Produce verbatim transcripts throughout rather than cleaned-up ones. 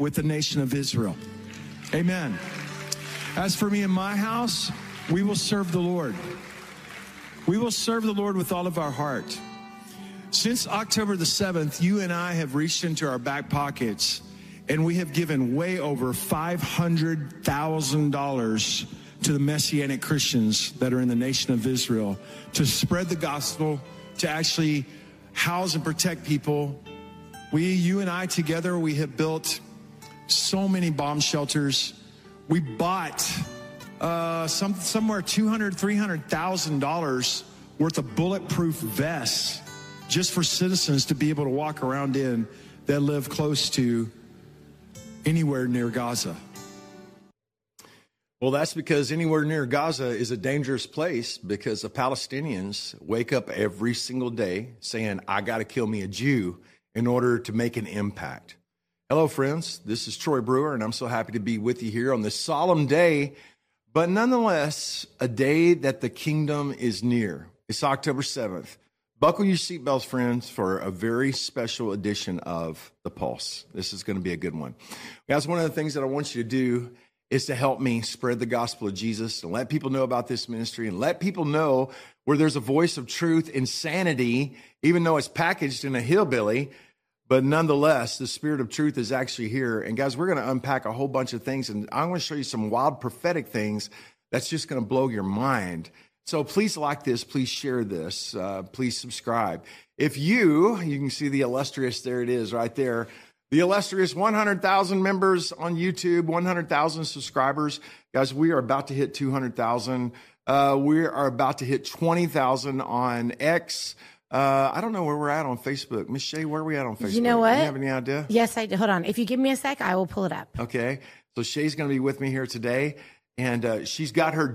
with the nation of Israel. Amen. As for me and my house, we will serve the Lord. We will serve the Lord with all of our heart. Since October the seventh, you and I have reached into our back pockets and we have given way over five hundred thousand dollars to the Messianic Christians that are in the nation of Israel to spread the gospel, to actually house and protect people. We, you and I together, we have built so many bomb shelters. We bought uh, some somewhere two hundred thousand dollars, three hundred thousand dollars worth of bulletproof vests just for citizens to be able to walk around in that live close to anywhere near Gaza. Well, that's because anywhere near Gaza is a dangerous place because the Palestinians wake up every single day saying, I got to kill me a Jew in order to make an impact. Hello, friends. This is Troy Brewer, and I'm so happy to be with you here on this solemn day, but nonetheless, a day that the kingdom is near. It's October seventh. Buckle your seatbelts, friends, for a very special edition of The Pulse. This is going to be a good one. Guys, one of the things that I want you to do is to help me spread the gospel of Jesus and let people know about this ministry and let people know where there's a voice of truth and sanity, even though it's packaged in a hillbilly, but nonetheless, the spirit of truth is actually here. And guys, we're going to unpack a whole bunch of things, and I'm going to show you some wild prophetic things that's just going to blow your mind. So please like this, please share this, uh, please subscribe. If you, you can see the illustrious, there it is right there, the illustrious one hundred thousand members on YouTube, one hundred thousand subscribers. Guys, we are about to hit two hundred thousand. Uh, we are about to hit twenty thousand on X. Uh, I don't know where we're at on Facebook. Miss Shay, where are we at on Facebook? You know what? Do you have any idea? Yes, I do. Hold on. If you give me a sec, I will pull it up. Okay. So Shay's going to be with me here today. And uh, she's got her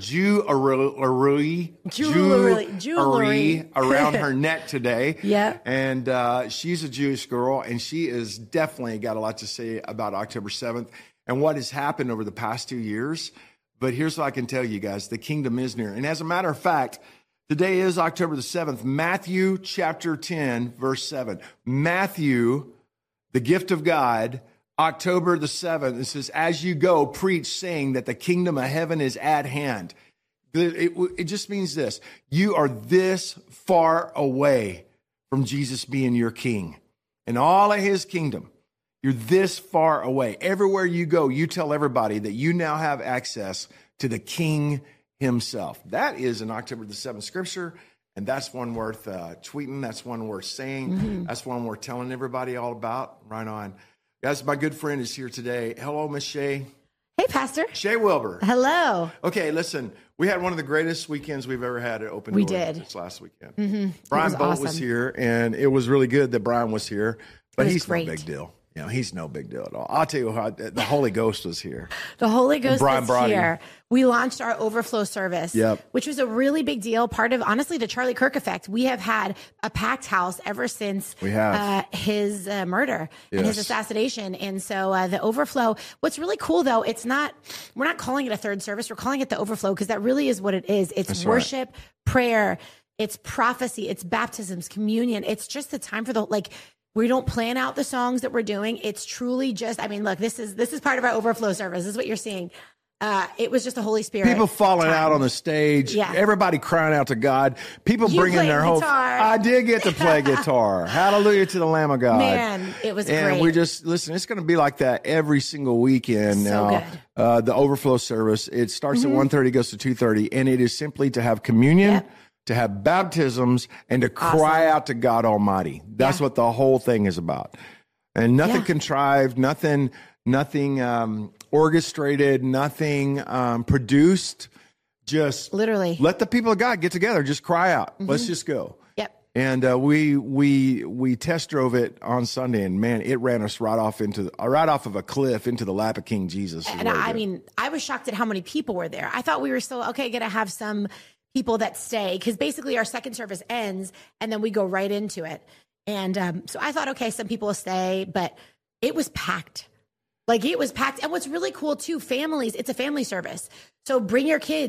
jewelry, jewelry, jewelry around her neck today. Yeah. And uh, she's a Jewish girl, and she has definitely got a lot to say about October seventh and what has happened over the past two years. But here's what I can tell you guys. The kingdom is near. And as a matter of fact, today is October the seventh, Matthew chapter ten, verse seven. Matthew, the gift of God, October the seventh, it says, as you go, preach, saying that the kingdom of heaven is at hand. It, it, it just means this. You are this far away from Jesus being your king and all of his kingdom. You're this far away. Everywhere you go, you tell everybody that you now have access to the king himself. That is an October the seventh scripture, and that's one worth uh, tweeting. That's one worth saying. Mm-hmm. That's one worth telling everybody all about. Right on. Guys, my good friend is here today. Hello, Miss Shay. Hey, Pastor. Shay Wilbur. Hello. Okay, listen, we had one of the greatest weekends we've ever had at Open We Door did. this last weekend. Mm-hmm. Brian was Bolt awesome. was here, and it was really good that Brian was here, but was he's great. no big deal. You know, he's no big deal at all. I'll tell you how, the Holy Ghost was here. The Holy Ghost Brian was here. We launched our overflow service, Yep. which was a really big deal. Part of, honestly, the Charlie Kirk effect. We have had a packed house ever since We have. Uh, his uh, murder and his Yes. assassination. And so uh, the overflow, what's really cool, though, it's not, we're not calling it a third service. We're calling it the overflow because that really is what it is. It's That's right. worship, prayer, it's prophecy, it's baptisms, communion. It's just the time for the, like, we don't plan out the songs that we're doing. It's truly just, I mean, look, this is this is part of our overflow service. This is what you're seeing. Uh, it was just the Holy Spirit. People falling time. out on the stage. Yeah. Everybody crying out to God. People You bringing played their whole. guitar. I did get to play guitar. Hallelujah to the Lamb of God. Man, it was and great. we just listen. It's going to be like that every single weekend So now. good. Uh, the overflow service. It starts Mm-hmm. at one thirty, goes to two thirty, and it is simply to have communion. Yep. To have baptisms and to cry Awesome. out to God Almighty. That's Yeah. what the whole thing is about. And nothing Yeah. contrived, nothing, nothing um, orchestrated, nothing um, produced. Just Literally. let the people of God get together. Just cry out. Let's just go. Yep. And uh, we we we test drove it on Sunday, and man, it ran us right off into the, right off of a cliff into the lap of King Jesus. is And what it I did. mean, I was shocked at how many people were there. I thought we were still, okay, going to have some people that stay because basically our second service ends and then we go right into it. And um, so I thought, okay, some people will stay, but it was packed. Like it was packed. And what's really cool too, families, it's a family service. So bring your kids.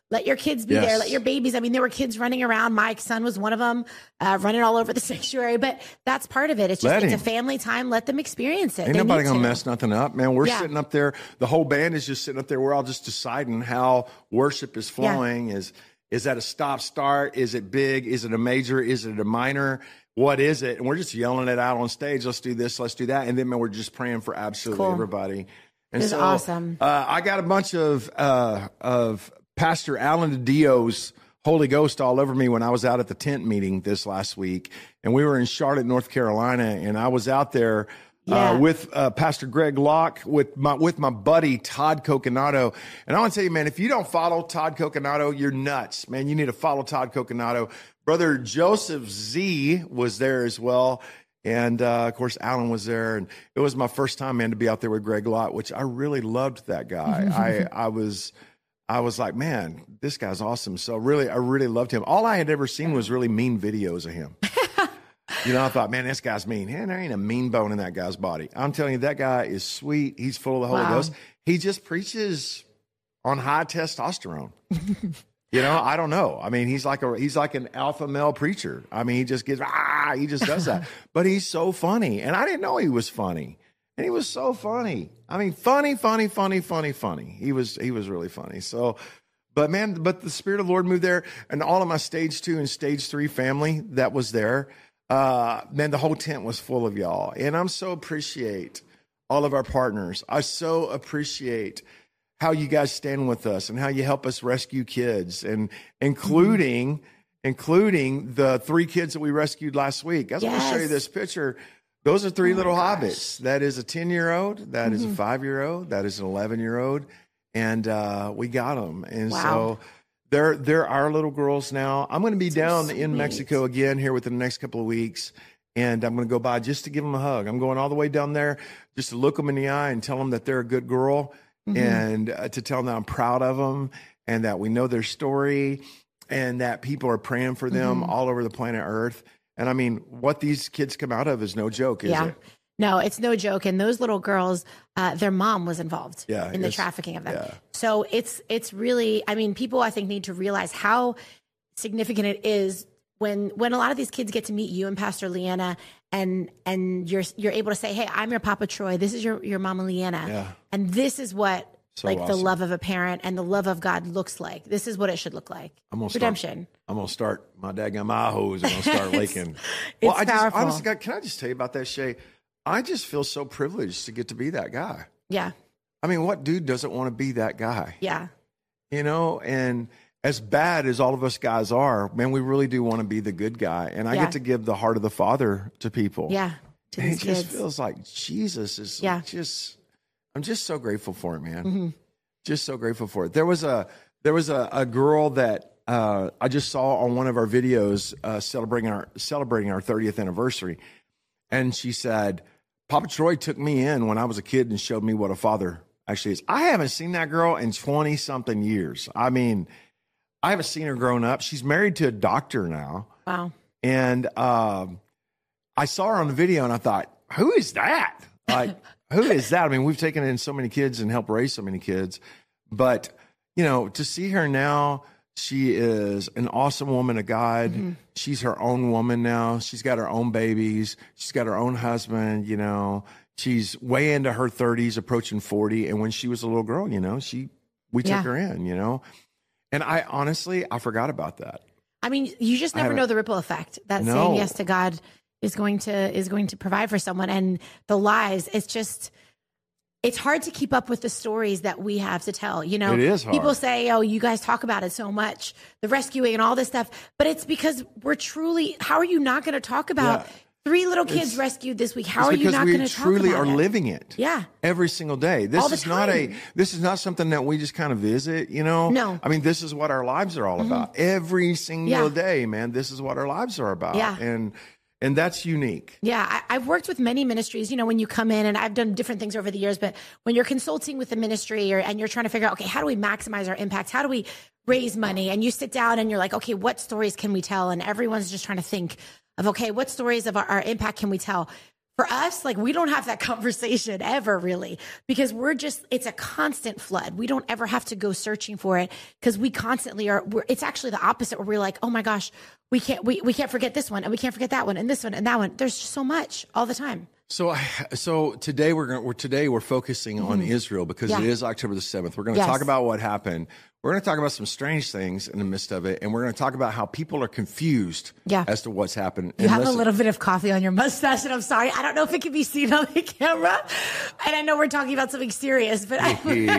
let your kids be Yes. there. Let your babies. I mean, there were kids running around. My son was one of them, uh, running all over the sanctuary. But that's part of it. It's just Let it's him. a family time. Let them experience it. Ain't They nobody need gonna to. mess nothing up, man. We're Yeah. sitting up there. The whole band is just sitting up there. We're all just deciding how worship is flowing. Is is that a stop start? Is it big? Is it a major? Is it a minor? What is it? And we're just yelling it out on stage. Let's do this. Let's do that. And then man, we're just praying for absolutely Cool. everybody. And It was so, awesome. Uh, I got a bunch of uh, of Pastor Alan Dio's Holy Ghost all over me when I was out at the tent meeting this last week, and we were in Charlotte, North Carolina, and I was out there Yeah. uh, with uh, Pastor Greg Locke, with my with my buddy Todd Coconato. And I want to tell you, man, if you don't follow Todd Coconato, you're nuts, man. You need to follow Todd Coconato. Brother Joseph Z was there as well. And, uh, of course, Alan was there. And it was my first time, man, to be out there with Greg Locke, which I really loved that guy. I, I was... I was like, man, this guy's awesome. So really, I really loved him. All I had ever seen was really mean videos of him. You know, I thought, man, this guy's mean. Man, there ain't a mean bone in that guy's body. I'm telling you, that guy is sweet. He's full of the Holy Wow. Ghost. He just preaches on high testosterone. You know, I don't know. I mean, he's like a he's like an alpha male preacher. I mean, he just gets ah, he just does that. But he's so funny, and I didn't know he was funny. And he was so funny. I mean, funny, funny, funny, funny, funny. He was he was really funny. So, but man, but the Spirit of the Lord moved there, and all of my stage two and stage three family that was there, uh, man, the whole tent was full of y'all. And I'm so appreciate all of our partners. I so appreciate how you guys stand with us and how you help us rescue kids, and including mm-hmm. including the three kids that we rescued last week. I was Yes. going to show you this picture. Those are three Oh little my hobbits. That is a ten-year-old. That mm-hmm. is a five-year-old. That is an eleven-year-old. And uh, we got them. And Wow. so they're, they're our little girls now. I'm going to be So down sweet. in Mexico again here within the next couple of weeks. And I'm going to go by just to give them a hug. I'm going all the way down there just to look them in the eye and tell them that they're a good girl, mm-hmm. and uh, to tell them that I'm proud of them and that we know their story and that people are praying for them mm-hmm. all over the planet Earth. And I mean, what these kids come out of is no joke, is yeah. it? No, it's no joke. And those little girls, uh, their mom was involved Yeah, in the it's- trafficking of them. yeah. So it's it's really, I mean, people I think need to realize how significant it is when when a lot of these kids get to meet you and Pastor Leanna, and and you're you're able to say, hey, I'm your Papa Troy. This is your your Mama Leanna, Yeah. and this is what So like the awesome. love of a parent and the love of God looks like. This is what it should look like. I'm gonna start- Redemption. I'm gonna start my daggum eye hose and I'm gonna start leaking. it's I just powerful. honestly, God, can I just tell you about that, Shay? I just feel so privileged to get to be that guy. Yeah, I mean, what dude doesn't want to be that guy? yeah, You know, and as bad as all of us guys are, man, we really do want to be the good guy. And I Yeah. get to give the heart of the Father to people. yeah. To And these it just kids. feels like Jesus is Yeah. just, I'm just so grateful for it, man. Mm-hmm. Just so grateful for it. There was a, there was a, a girl that uh, I just saw on one of our videos uh, celebrating our, celebrating our thirtieth anniversary. And she said, Papa Troy took me in when I was a kid and showed me what a father actually is. I haven't seen that girl in twenty something years. I mean, I haven't seen her grown up. She's married to a doctor now. Wow. And um, I saw her on the video and I thought, who is that? Like, who is that? I mean, we've taken in so many kids and helped raise so many kids. But, you know, to see her now, she is an awesome woman of God. Mm-hmm. She's her own woman now. She's got her own babies. She's got her own husband, you know. She's way into her thirties, approaching forty. And when she was a little girl, you know, she we took Yeah. her in, you know. And I honestly, I forgot about that. I mean, you just I never haven't- know the ripple effect that No. saying yes to God is going to is going to provide for someone, and the lies. It's just, it's hard to keep up with the stories that we have to tell. You know, It is hard. People say, "Oh, you guys talk about it so much, the rescuing and all this stuff," but it's because we're truly. How are you not going to talk about Yeah. three little kids It's- rescued this week? How It's are you because not we going to talk truly about are it? living it. Yeah. Every single day. This All the is not a time. this is not something that we just kind of visit, you know? No. I mean, this is what our lives are all about. Every single Yeah. day, man, this is what our lives are about. Yeah. And and that's unique. Yeah, I, I've worked with many ministries. You know, when you come in, and I've done different things over the years, but when you're consulting with the ministry, or, and you're trying to figure out, okay, how do we maximize our impact? How do we raise money? And you sit down and you're like, okay, what stories can we tell? And everyone's just trying to think of, okay, what stories of our, our impact can we tell? For us, like we don't have that conversation ever really because we're just, it's a constant flood. We don't ever have to go searching for it because we constantly are, we're, it's actually the opposite where we're like, oh my gosh, we can't, we, we can't forget this one and we can't forget that one and this one and that one. There's just so much all the time. So, so today we're going. We're today we're focusing mm-hmm. on Israel because yeah. it is October the seventh. We're going to yes. talk about what happened. We're going to talk about some strange things in the midst of it, and we're going to talk about how people are confused yeah. as to what's happened. You and have listen, a little bit of coffee on your mustache, and I'm sorry, I don't know if it can be seen on the camera. And I know we're talking about something serious, but I.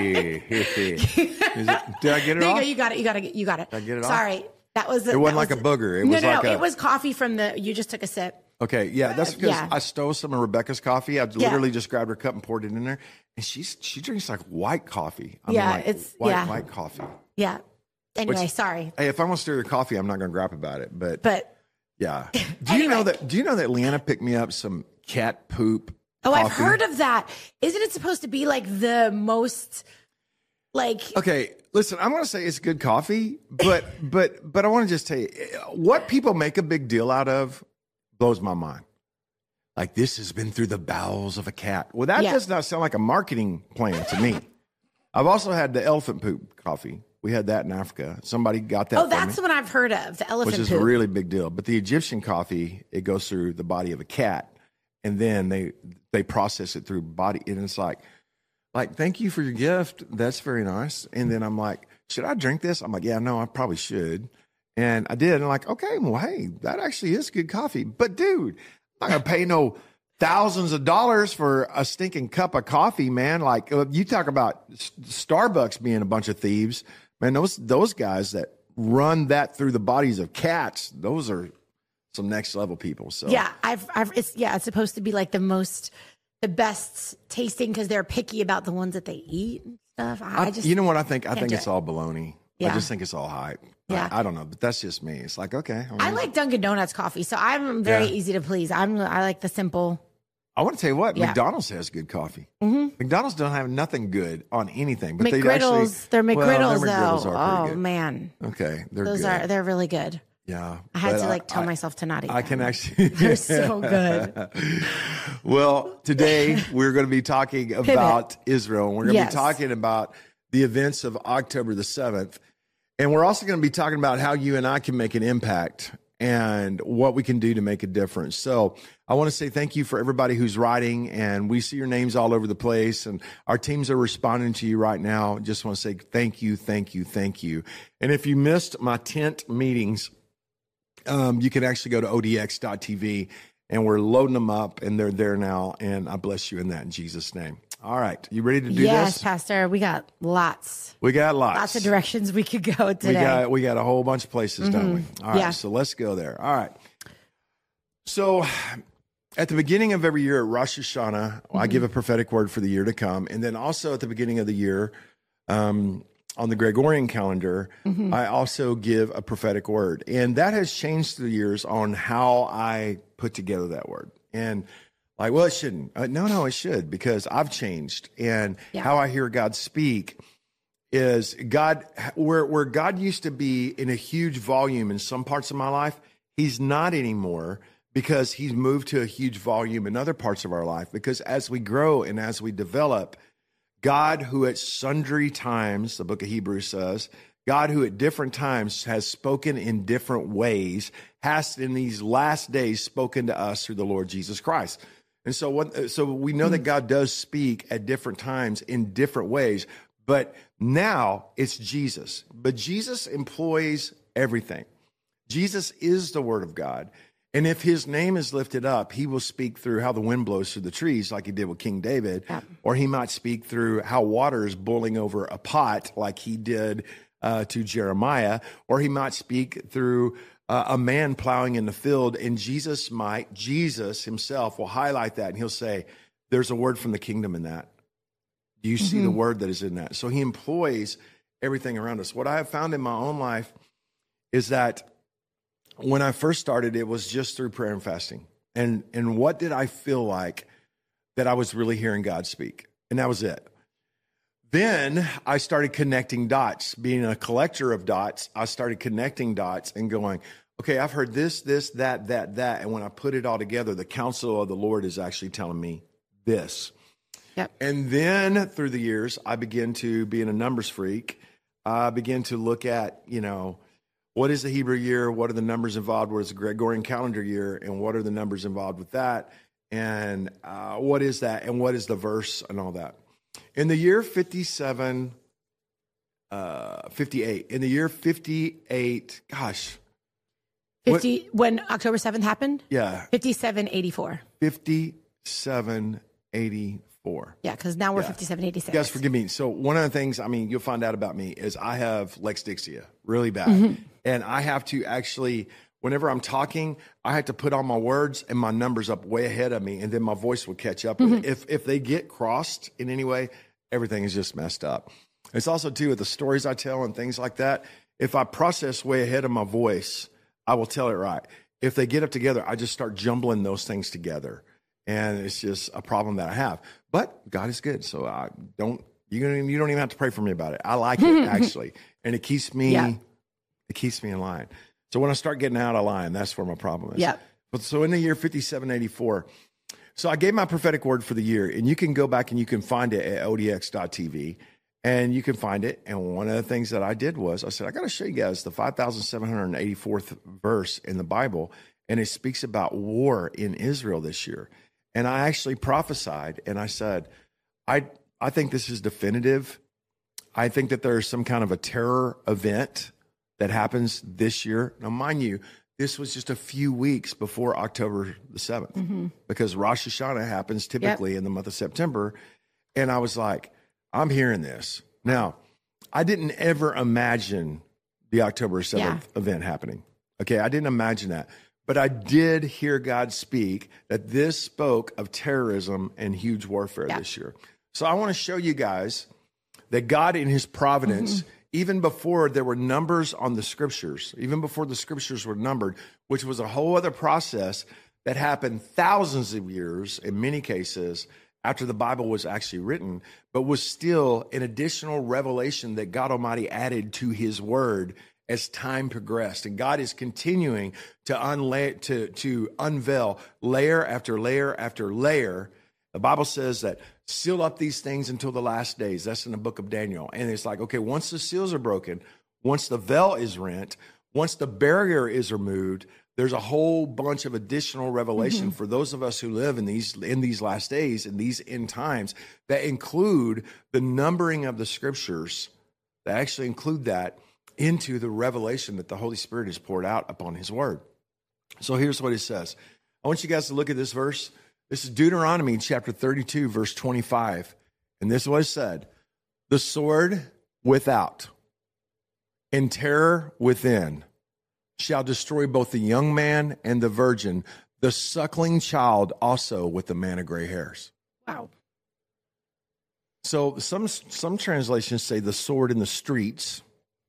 it, did I get it there off? You go. You got it. You got it. You got it. Did I get it sorry, off? that was. It that wasn't was, like a booger. It no, was no, like no. a, it was coffee from the. You just took a sip. Okay, yeah, that's because yeah. I stole some of Rebecca's coffee. I literally yeah. just grabbed her cup and poured it in there, and she's she drinks like white coffee. I yeah, mean, like it's white yeah. white coffee. Yeah. Anyway, Which, sorry. Hey, if I'm gonna stir your coffee, I'm not gonna grab about it. But but yeah. Do anyway. you know that? Do you know that Leanna picked me up some cat poop? Oh, coffee? I've heard of that. Isn't it supposed to be like the most like? Okay, listen. I'm gonna say it's good coffee, but but but I want to just tell you what people make a big deal out of blows my mind. Like, this has been through the bowels of a cat. Well, that yeah. does not sound like a marketing plan to me. I've also had the elephant poop coffee. We had that in Africa. Somebody got that. Oh, that's the one I've heard of, the elephant poop. Which is poop. a really big deal. But the Egyptian coffee, it goes through the body of a cat, and then they they process it through body. And it's like, like, thank you for your gift. That's very nice. And then I'm like, should I drink this? I'm like, yeah, no, I probably should. And I did. And I'm like, okay, well, hey, that actually is good coffee. But, dude, I'm not going to pay no thousands of dollars for a stinking cup of coffee, man. Like, you talk about Starbucks being a bunch of thieves. Man, those those guys that run that through the bodies of cats, those are some next level people. So yeah, I've, I've it's yeah, it's supposed to be like the most, the best tasting because they're picky about the ones that they eat and stuff. I, I just you know what I think? I think it's it. all baloney. Yeah. I just think it's all hype. Yeah. I, I don't know, but that's just me. It's like, okay. I like Dunkin' Donuts coffee, so I'm very yeah. easy to please. I'm I like the simple. I want to tell you what, yeah. McDonald's has good coffee. Mm-hmm. McDonald's don't have nothing good on anything, but McGriddles, they actually they're McGriddles, well, their McGriddles though. are pretty Oh good. man, okay, they're those good. are they're really good. Yeah, I had to like I, tell I, myself to not eat. I them. can actually. They're so good. Well, today we're going to be talking about Israel, and we're going to yes. be talking about the events of October the seventh, and we're also going to be talking about how you and I can make an impact and what we can do to make a difference. So I want to say thank you for everybody who's writing, and we see your names all over the place, and our teams are responding to you right now. Just want to say thank you, thank you, thank you. And if you missed my tent meetings, um, you can actually go to O D X dot T V, and we're loading them up, and they're there now, and I bless you in that in Jesus' name. All right. You ready to do yes, this? Yes, Pastor. We got lots. We got lots. Lots of directions we could go today. We got, we got a whole bunch of places, mm-hmm. don't we? All right. Yeah. So let's go there. All right. So at the beginning of every year at Rosh Hashanah, mm-hmm. I give a prophetic word for the year to come. And then also at the beginning of the year, um, on the Gregorian calendar, mm-hmm. I also give a prophetic word. And that has changed through the years on how I put together that word. And like, well, it shouldn't. Uh, no, no, it should, because I've changed. And yeah. how I hear God speak is God, where, where God used to be in a huge volume in some parts of my life, he's not anymore, because he's moved to a huge volume in other parts of our life. Because as we grow and as we develop, God, who at sundry times, the book of Hebrews says, God, who at different times has spoken in different ways, has in these last days spoken to us through the Lord Jesus Christ. And so what, so we know that God does speak at different times in different ways, but now it's Jesus. But Jesus employs everything. Jesus is the Word of God. And if his name is lifted up, he will speak through how the wind blows through the trees, like he did with King David, yeah. or he might speak through how water is boiling over a pot, like he did uh, to Jeremiah, or he might speak through uh, a man plowing in the field, and Jesus might, Jesus himself will highlight that, and he'll say, there's a word from the kingdom in that. Do you mm-hmm. see the word that is in that? So he employs everything around us. What I have found in my own life is that when I first started, it was just through prayer and fasting. And, and what did I feel like that I was really hearing God speak? And that was it. Then I started connecting dots. Being a collector of dots, I started connecting dots and going, okay, I've heard this, this, that, that, that. And when I put it all together, the counsel of the Lord is actually telling me this. Yep. And then through the years, I begin to, being a numbers freak, I begin to look at, you know, what is the Hebrew year? What are the numbers involved? What is the Gregorian calendar year? And what are the numbers involved with that? And uh, what is that? And what is the verse and all that? In the year fifty-seven, uh, fifty-eight, in the year fifty-eight, gosh. fifty what, when October seventh happened? Yeah. fifty-seven eighty-four. fifty-seven eighty-four. Yeah, because now we're yeah. fifty-seven eighty-six. Guys, forgive me. So one of the things, I mean, you'll find out about me is I have Lex Dixia really bad. Mm-hmm. And I have to actually, whenever I'm talking, I have to put all my words and my numbers up way ahead of me, and then my voice will catch up with Mm-hmm. it. If, if they get crossed in any way, everything is just messed up. It's also, too, with the stories I tell and things like that. If I process way ahead of my voice, I will tell it right. If they get up together, I just start jumbling those things together. And it's just a problem that I have. But God is good. So I don't, you don't, you don't even have to pray for me about it. I like it, actually. And it keeps me, yeah. it keeps me in line. So when I start getting out of line, that's where my problem is. Yeah. But so in the year fifty-seven eighty-four, so I gave my prophetic word for the year. And you can go back and you can find it at O D X dot T V. And you can find it. And one of the things that I did was I said, I got to show you guys the five thousand seven hundred eighty-fourth verse in the Bible. And it speaks about war in Israel this year. And I actually prophesied, and I said, I I think this is definitive. I think that there's some kind of a terror event that happens this year. Now, mind you, this was just a few weeks before October the seventh, mm-hmm. because Rosh Hashanah happens typically yep. in the month of September. And I was like, I'm hearing this. Now, I didn't ever imagine the October seventh yeah. event happening. Okay, I didn't imagine that. But I did hear God speak that this spoke of terrorism and huge warfare yeah. this year. So I want to show you guys that God in his providence, mm-hmm. even before there were numbers on the scriptures, even before the scriptures were numbered, which was a whole other process that happened thousands of years, in many cases, after the Bible was actually written, but was still an additional revelation that God Almighty added to his word as time progressed. And God is continuing to unlay, to, to unveil layer after layer after layer. The Bible says that seal up these things until the last days. That's in the book of Daniel. And it's like, okay, once the seals are broken, once the veil is rent, once the barrier is removed, there's a whole bunch of additional revelation mm-hmm. for those of us who live in these in these last days, in these end times, that include the numbering of the scriptures, that actually include that into the revelation that the Holy Spirit has poured out upon his word. So here's what it says. I want you guys to look at this verse. This is Deuteronomy chapter thirty-two, verse twenty-five. And this is what it said. The sword without and terror within shall destroy both the young man and the virgin, the suckling child also with the man of gray hairs. Wow. So some, some translations say the sword in the streets.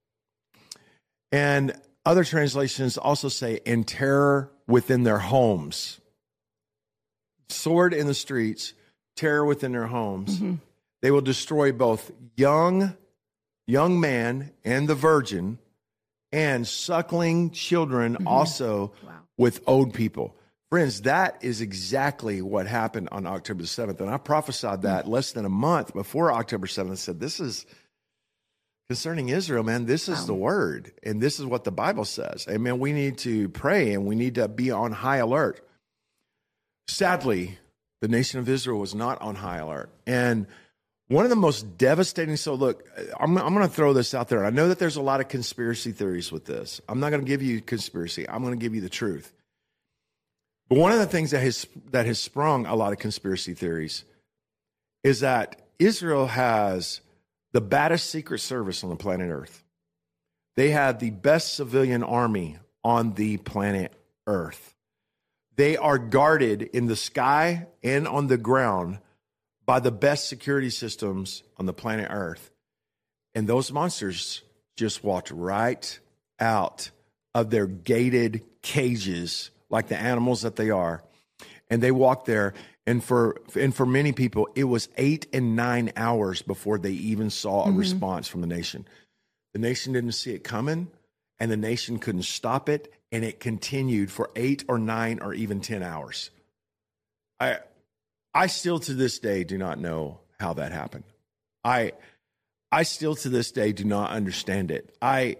And other translations also say, in terror within their homes. Sword in the streets, terror within their homes. Mm-hmm. They will destroy both young, young man and the virgin, and suckling children mm-hmm. also wow. with old people. Friends, that is exactly what happened on October the seventh. And I prophesied that mm-hmm. less than a month before October seventh. I said, this is... concerning Israel, man, this is wow. the word, and this is what the Bible says. Amen. We need to pray, and we need to be on high alert. Sadly, the nation of Israel was not on high alert. And one of the most devastating, so look, I'm, I'm going to throw this out there. I know that there's a lot of conspiracy theories with this. I'm not going to give you conspiracy. I'm going to give you the truth. But one of the things that has, that has sprung a lot of conspiracy theories is that Israel has the baddest secret service on the planet Earth. They have the best civilian army on the planet Earth. They are guarded in the sky and on the ground by the best security systems on the planet Earth. And those monsters just walked right out of their gated cages like the animals that they are. And they walked there. And for and for many people, it was eight and nine hours before they even saw a mm-hmm. response from the nation. The nation didn't see it coming, and the nation couldn't stop it, and it continued for eight or nine or even ten hours. I I still to this day do not know how that happened. I I still to this day do not understand it. I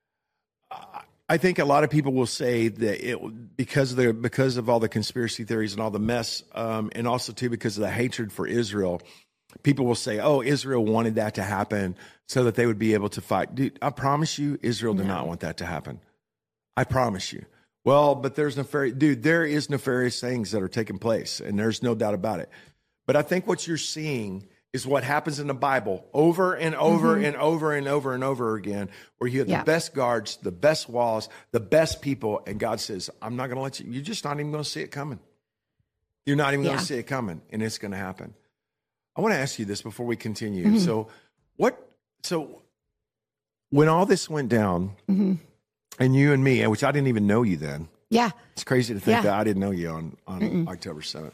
I think a lot of people will say that it because of the because of all the conspiracy theories and all the mess, um, and also too because of the hatred for Israel. People will say, "Oh, Israel wanted that to happen so that they would be able to fight." Dude, I promise you, Israel did no. not want that to happen. I promise you. Well, but there's nefarious, dude. There is nefarious things that are taking place, and there's no doubt about it. But I think what you're seeing is what happens in the Bible over and over mm-hmm. and over and over and over again, where you have yeah. the best guards, the best walls, the best people, and God says, "I'm not going to let you. You're just not even going to see it coming. You're not even yeah. going to see it coming, and it's going to happen." I want to ask you this before we continue. Mm-hmm. So, what? So, when all this went down, mm-hmm. and you and me, which I didn't even know you then. Yeah, it's crazy to think yeah. that I didn't know you on on Mm-mm. October seventh.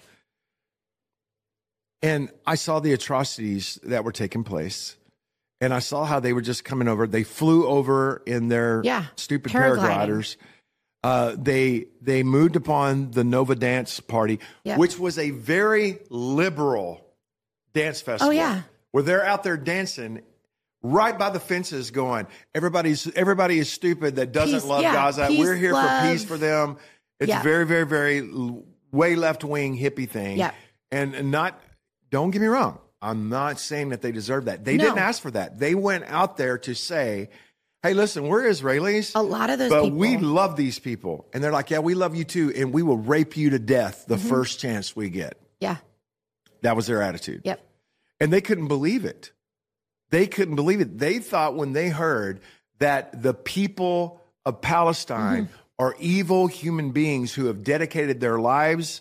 And I saw the atrocities that were taking place, and I saw how they were just coming over. They flew over in their yeah. stupid paragliders. Uh, they they moved upon the Nova Dance Party, yep. which was a very liberal dance festival. Oh yeah, where they're out there dancing right by the fences, going, "Everybody's everybody is stupid that doesn't peace, love yeah, Gaza. Peace, We're here love. for peace for them." It's yep. a very very very way left wing hippie thing, yep. and, and not. Don't get me wrong. I'm not saying that they deserve that. They no. didn't ask for that. They went out there to say, "Hey, listen, we're Israelis. A lot of those but people. we love these people." And they're like, "Yeah, we love you too. And we will rape you to death the mm-hmm. first chance we get." Yeah. That was their attitude. Yep. And they couldn't believe it. They couldn't believe it. They thought when they heard that the people of Palestine mm-hmm. are evil human beings who have dedicated their lives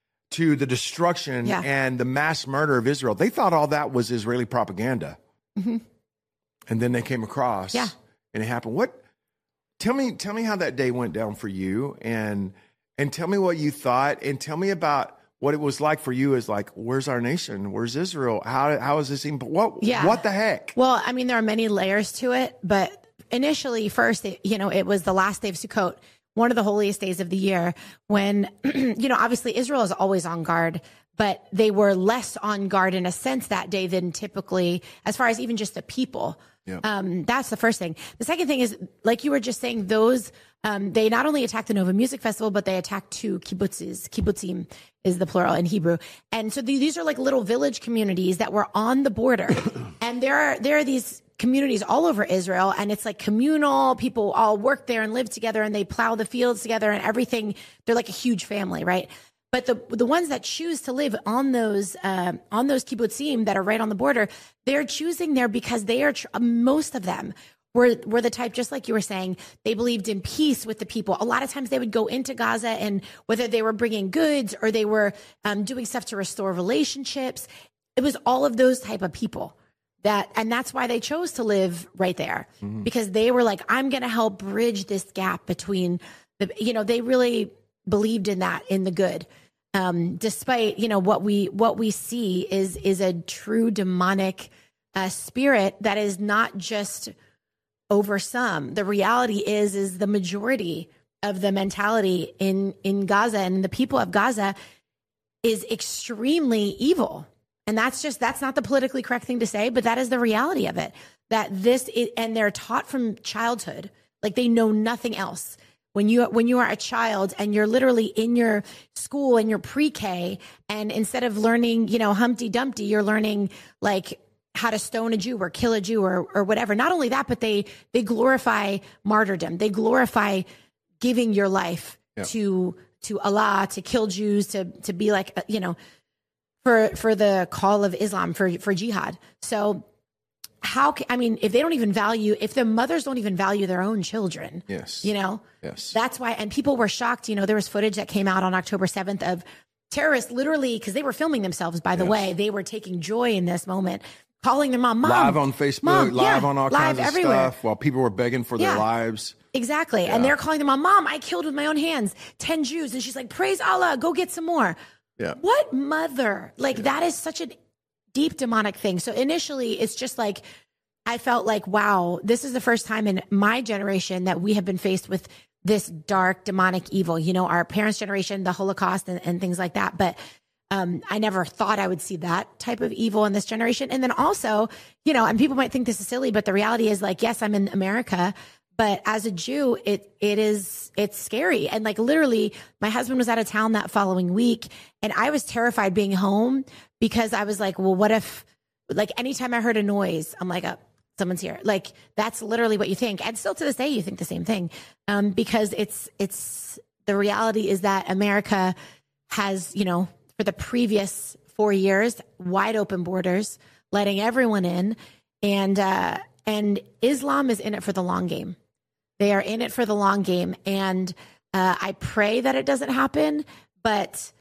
to the destruction yeah. and the mass murder of Israel, they thought all that was Israeli propaganda. Mm-hmm. And then they came across, yeah. and it happened. What? Tell me, tell me how that day went down for you, and and tell me what you thought, and tell me about what it was like for you. As like, where's our nation? Where's Israel? How how is this even? What? Yeah. What the heck? Well, I mean, there are many layers to it, but initially, first, it, you know, it was the last day of Sukkot, one of the holiest days of the year, when, you know, obviously Israel is always on guard, but they were less on guard in a sense that day than typically, as far as even just the people. Yeah. Um, that's the first thing. The second thing is, like you were just saying, those, um, they not only attacked the Nova Music Festival, but they attacked two kibbutzes. Kibbutzim is the plural in Hebrew. And so these are like little village communities that were on the border. And there are, there are these communities all over Israel, and it's like communal. People all work there and live together, and they plow the fields together and everything. They're like a huge family, right? But the the ones that choose to live on those uh, on those kibbutzim that are right on the border, they're choosing there because they are tr- most of them were were the type, just like you were saying, they believed in peace with the people. A lot of times they would go into Gaza, and whether they were bringing goods or they were um, doing stuff to restore relationships, it was all of those type of people. That, and that's why they chose to live right there, mm-hmm. because they were like, I'm going to help bridge this gap between the, you know, they really believed in that, in the good. Um, despite, you know, what we, what we see is, is a true demonic uh, spirit that is not just over some. The reality is, is the majority of the mentality in, in Gaza and the people of Gaza is extremely evil. And that's just, that's not the politically correct thing to say, but that is the reality of it. That this is, and they're taught from childhood, like they know nothing else. When you, when you are a child and you're literally in your school and your pre-K, and instead of learning, you know, Humpty Dumpty, you're learning like how to stone a Jew or kill a Jew or, or whatever. Not only that, but they, they glorify martyrdom. They glorify giving your life yeah. to, to Allah, to kill Jews, to, to be like, you know, for, for the call of Islam, for, for jihad. So how can, I mean, if they don't even value, if the mothers don't even value their own children, yes, you know, yes, that's why. And people were shocked. You know, there was footage that came out on October seventh of terrorists literally, because they were filming themselves, by the yes. way, they were taking joy in this moment, calling their mom, mom, live on Facebook, mom, live yeah, on all live kinds of everywhere. stuff while people were begging for yeah. their lives. Exactly. Yeah. And they're calling their mom, mom, I killed with my own hands ten Jews. And she's like, praise Allah, go get some more. Yeah. What mother? Like yeah. that is such a deep demonic thing. So initially it's just like, I felt like, wow, this is the first time in my generation that we have been faced with this dark demonic evil. You know, our parents' generation, the Holocaust and, and things like that. But um, I never thought I would see that type of evil in this generation. And then also, you know, and people might think this is silly, but the reality is like, yes, I'm in America, but as a Jew, it it is it's scary. And like literally, my husband was out of town that following week, and I was terrified being home because I was like, well, what if, like, anytime I heard a noise, I'm like, oh, someone's here. Like, that's literally what you think. And still to this day, you think the same thing. Um, because it's, it's, the reality is that America has, you know, for the previous four years, wide open borders, letting everyone in. And, uh, and Islam is in it for the long game. They are in it for the long game. And, uh, I pray that it doesn't happen, but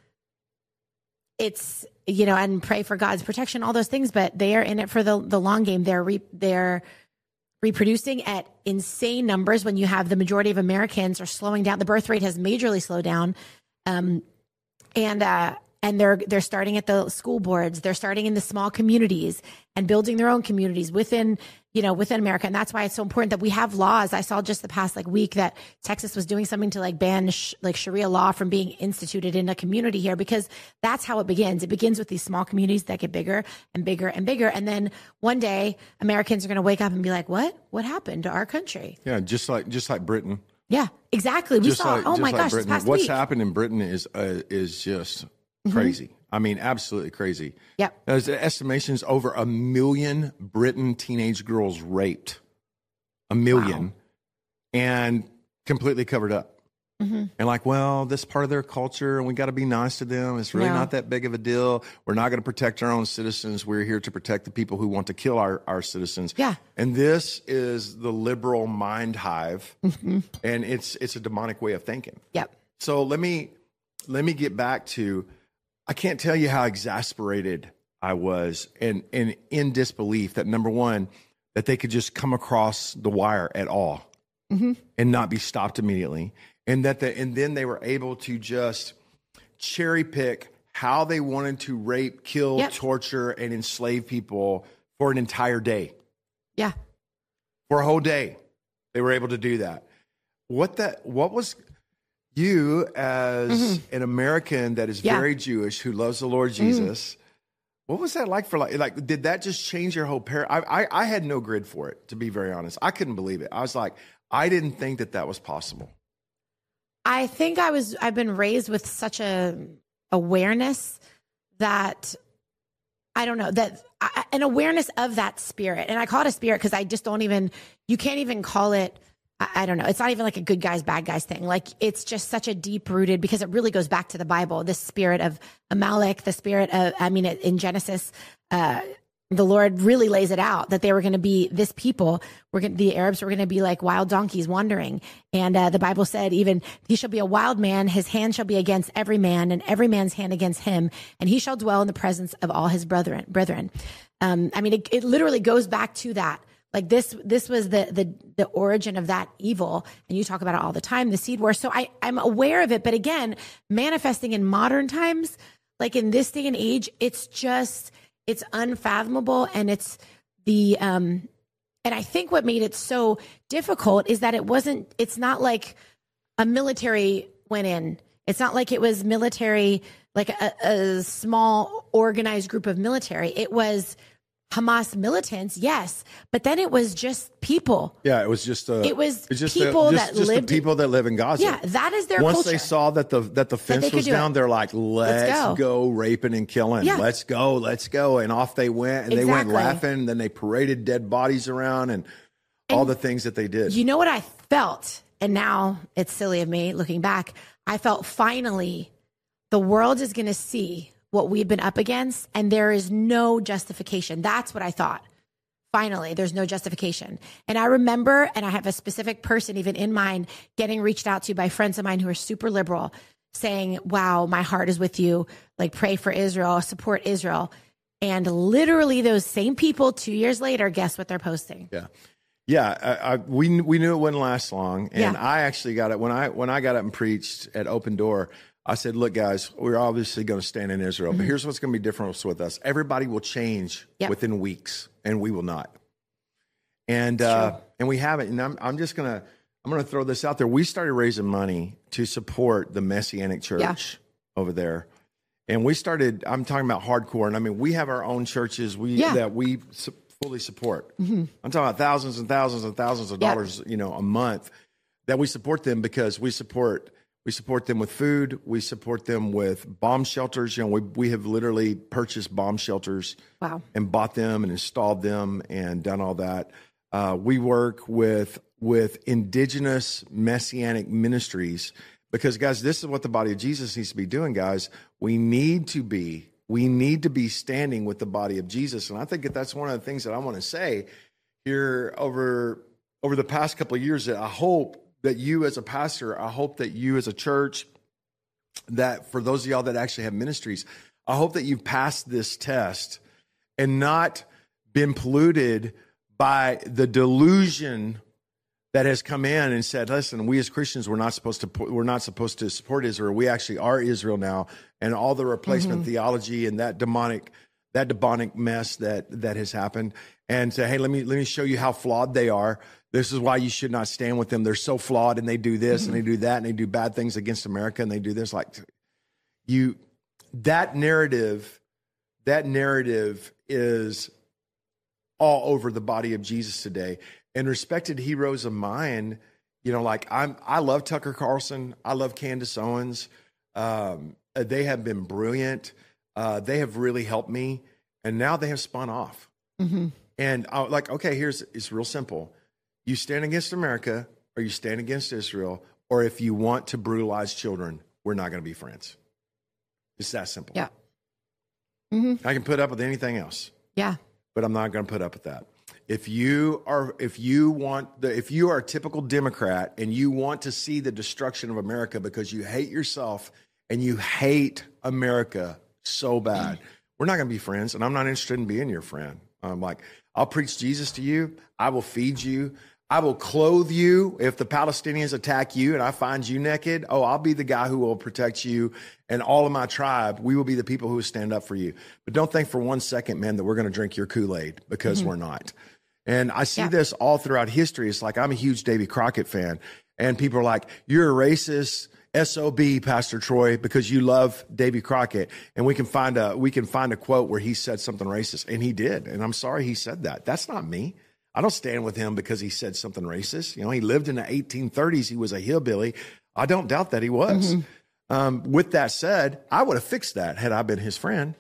it's, you know, and pray for God's protection, all those things, but they are in it for the, the long game. They're, re, they're reproducing at insane numbers when you have the majority of Americans are slowing down. The birth rate has majorly slowed down. Um, and, uh, and they're, they're starting at the school boards. They're starting in the small communities and building their own communities within, you know, within America. And that's why it's so important that we have laws. I saw just the past like week that Texas was doing something to like ban sh- like Sharia law from being instituted in a community here, because that's how it begins. It begins with these small communities that get bigger and bigger and bigger. And then one day Americans are going to wake up and be like, what, what happened to our country? Yeah. Just like, just like Britain. Yeah, exactly. We just saw, like, oh my like gosh, this Britain. past What's week. happened in Britain is, uh, is just crazy. Mm-hmm. I mean, absolutely crazy. Yep. There's estimations over a million Britain teenage girls raped, a million, wow. and completely covered up. Mm-hmm. And like, well, this part of their culture, and we got to be nice to them. It's really no. not that big of a deal. We're not going to protect our own citizens. We're here to protect the people who want to kill our, our citizens. Yeah. And this is the liberal mind hive, mm-hmm. and it's it's a demonic way of thinking. Yep. So let me let me get back to. I can't tell you how exasperated I was and, and in disbelief that, number one, that they could just come across the wire at all mm-hmm. and not be stopped immediately. And that the, and then they were able to just cherry pick how they wanted to rape, kill, yep. torture, and enslave people for an entire day. Yeah. For a whole day. They were able to do that. What that, what was... You, as mm-hmm. an American that is yeah. very Jewish, who loves the Lord Jesus, mm-hmm. what was that like for like? Like, did that just change your whole par? I, I I had no grid for it, to be very honest. I couldn't believe it. I was like, I didn't think that that was possible. I think I was. I've been raised with such a awareness that I don't know that I, an awareness of that spirit, and I call it a spirit because I just don't even. You can't even call it. I don't know. It's not even like a good guys, bad guys thing. Like, it's just such a deep rooted, because it really goes back to the Bible, this spirit of Amalek, the spirit of, I mean, in Genesis, uh, the Lord really lays it out that they were going to be this people. We're going the Arabs were going to be like wild donkeys wandering. And, uh, the Bible said, even he shall be a wild man. His hand shall be against every man, and every man's hand against him. And he shall dwell in the presence of all his brethren, brethren. Um, I mean, it, it literally goes back to that. Like this, this was the, the, the origin of that evil. And you talk about it all the time, the seed war. So I, I'm aware of it. But again, manifesting in modern times, like in this day and age, it's just, it's unfathomable. And it's the, um, and I think what made it so difficult is that it wasn't, it's not like a military went in. It's not like it was military, like a, a small organized group of military. It was Hamas militants, yes, but then it was just people. Yeah, it was just uh, it was it's just people the, just, that just lived. The people that live in Gaza. Yeah, that is their Once culture. they saw that the that the fence that was down, it. they're like, "Let's, let's go. go raping and killing. Yeah. Let's go, let's go." And off they went, and exactly. they went laughing. Then they paraded dead bodies around, and, and all the things that they did. You know what I felt, and now it's silly of me looking back. I felt finally the world is going to see what we've been up against, and there is no justification. That's what I thought. Finally, there's no justification. And I remember, and I have a specific person even in mind, getting reached out to by friends of mine who are super liberal, saying, wow, my heart is with you. Like, pray for Israel, support Israel. And literally those same people two years later, guess what they're posting? Yeah. Yeah. I, I, we, we knew it wouldn't last long. And yeah. I actually got it when I, when I got up and preached at Open Door. I said, look, guys, we're obviously going to stand in Israel, mm-hmm. but here's what's going to be different with us. Everybody will change yep. within weeks, and we will not. And uh, and we haven't. And I'm I'm just gonna I'm gonna throw this out there. We started raising money to support the Messianic Church Yeah. over there, and we started. I'm talking about hardcore, and I mean we have our own churches we Yeah. that we su- fully support. I'm talking about thousands and thousands and thousands of Yeah. dollars, you know, a month that we support them because we support. We support them with food. We support them with bomb shelters. You know, we we have literally purchased bomb shelters Wow. and bought them and installed them and done all that. Uh, we work with with indigenous messianic ministries because, guys, this is what the body of Jesus needs to be doing, guys. We need to be we need to be standing with the body of Jesus, and I think that that's one of the things that I want to say here over over the past couple of years. That I hope that you as a pastor, I hope that you as a church, that for those of y'all that actually have ministries, I hope that you've passed this test and not been polluted by the delusion that has come in and said, listen, we as Christians, we're not supposed to, we're not supposed to support Israel. We actually are Israel now, and all the replacement mm-hmm. theology and that demonic, that demonic mess that, that has happened, and say, hey, let me, let me show you how flawed they are. This is why you should not stand with them. They're so flawed, and they do this mm-hmm. and they do that, and they do bad things against America, and they do this. Like you, that narrative, that narrative is all over the body of Jesus today. And respected heroes of mine, you know, like I'm, I love Tucker Carlson. I love Candace Owens. Um, they have been brilliant. Uh, they have really helped me, and now they have spun off. Mm-hmm. And I, like, okay, here's it's real simple. You stand against America, or you stand against Israel, or if you want to brutalize children, we're not going to be friends. It's that simple. Yeah. Mm-hmm. I can put up with anything else. Yeah. But I'm not going to put up with that. If you are, if you want the, if you are a typical Democrat and you want to see the destruction of America because you hate yourself and you hate America so bad, mm. we're not going to be friends. And I'm not interested in being your friend. I'm like, I'll preach Jesus to you. I will feed you. I will clothe you. If the Palestinians attack you and I find you naked, oh, I'll be the guy who will protect you, and all of my tribe, we will be the people who will stand up for you. But don't think for one second, man, that we're going to drink your Kool-Aid, because mm-hmm. we're not. And I see yeah. this all throughout history. It's like, I'm a huge Davy Crockett fan, and people are like, you're a racist S O B, Pastor Troy, because you love Davy Crockett. And we can find a, we can find a quote where he said something racist, and he did. And I'm sorry he said that. That's not me. I don't stand with him because he said something racist. You know, he lived in the eighteen thirties. He was a hillbilly. I don't doubt that he was. Mm-hmm. Um, with that said, I would have fixed that had I been his friend.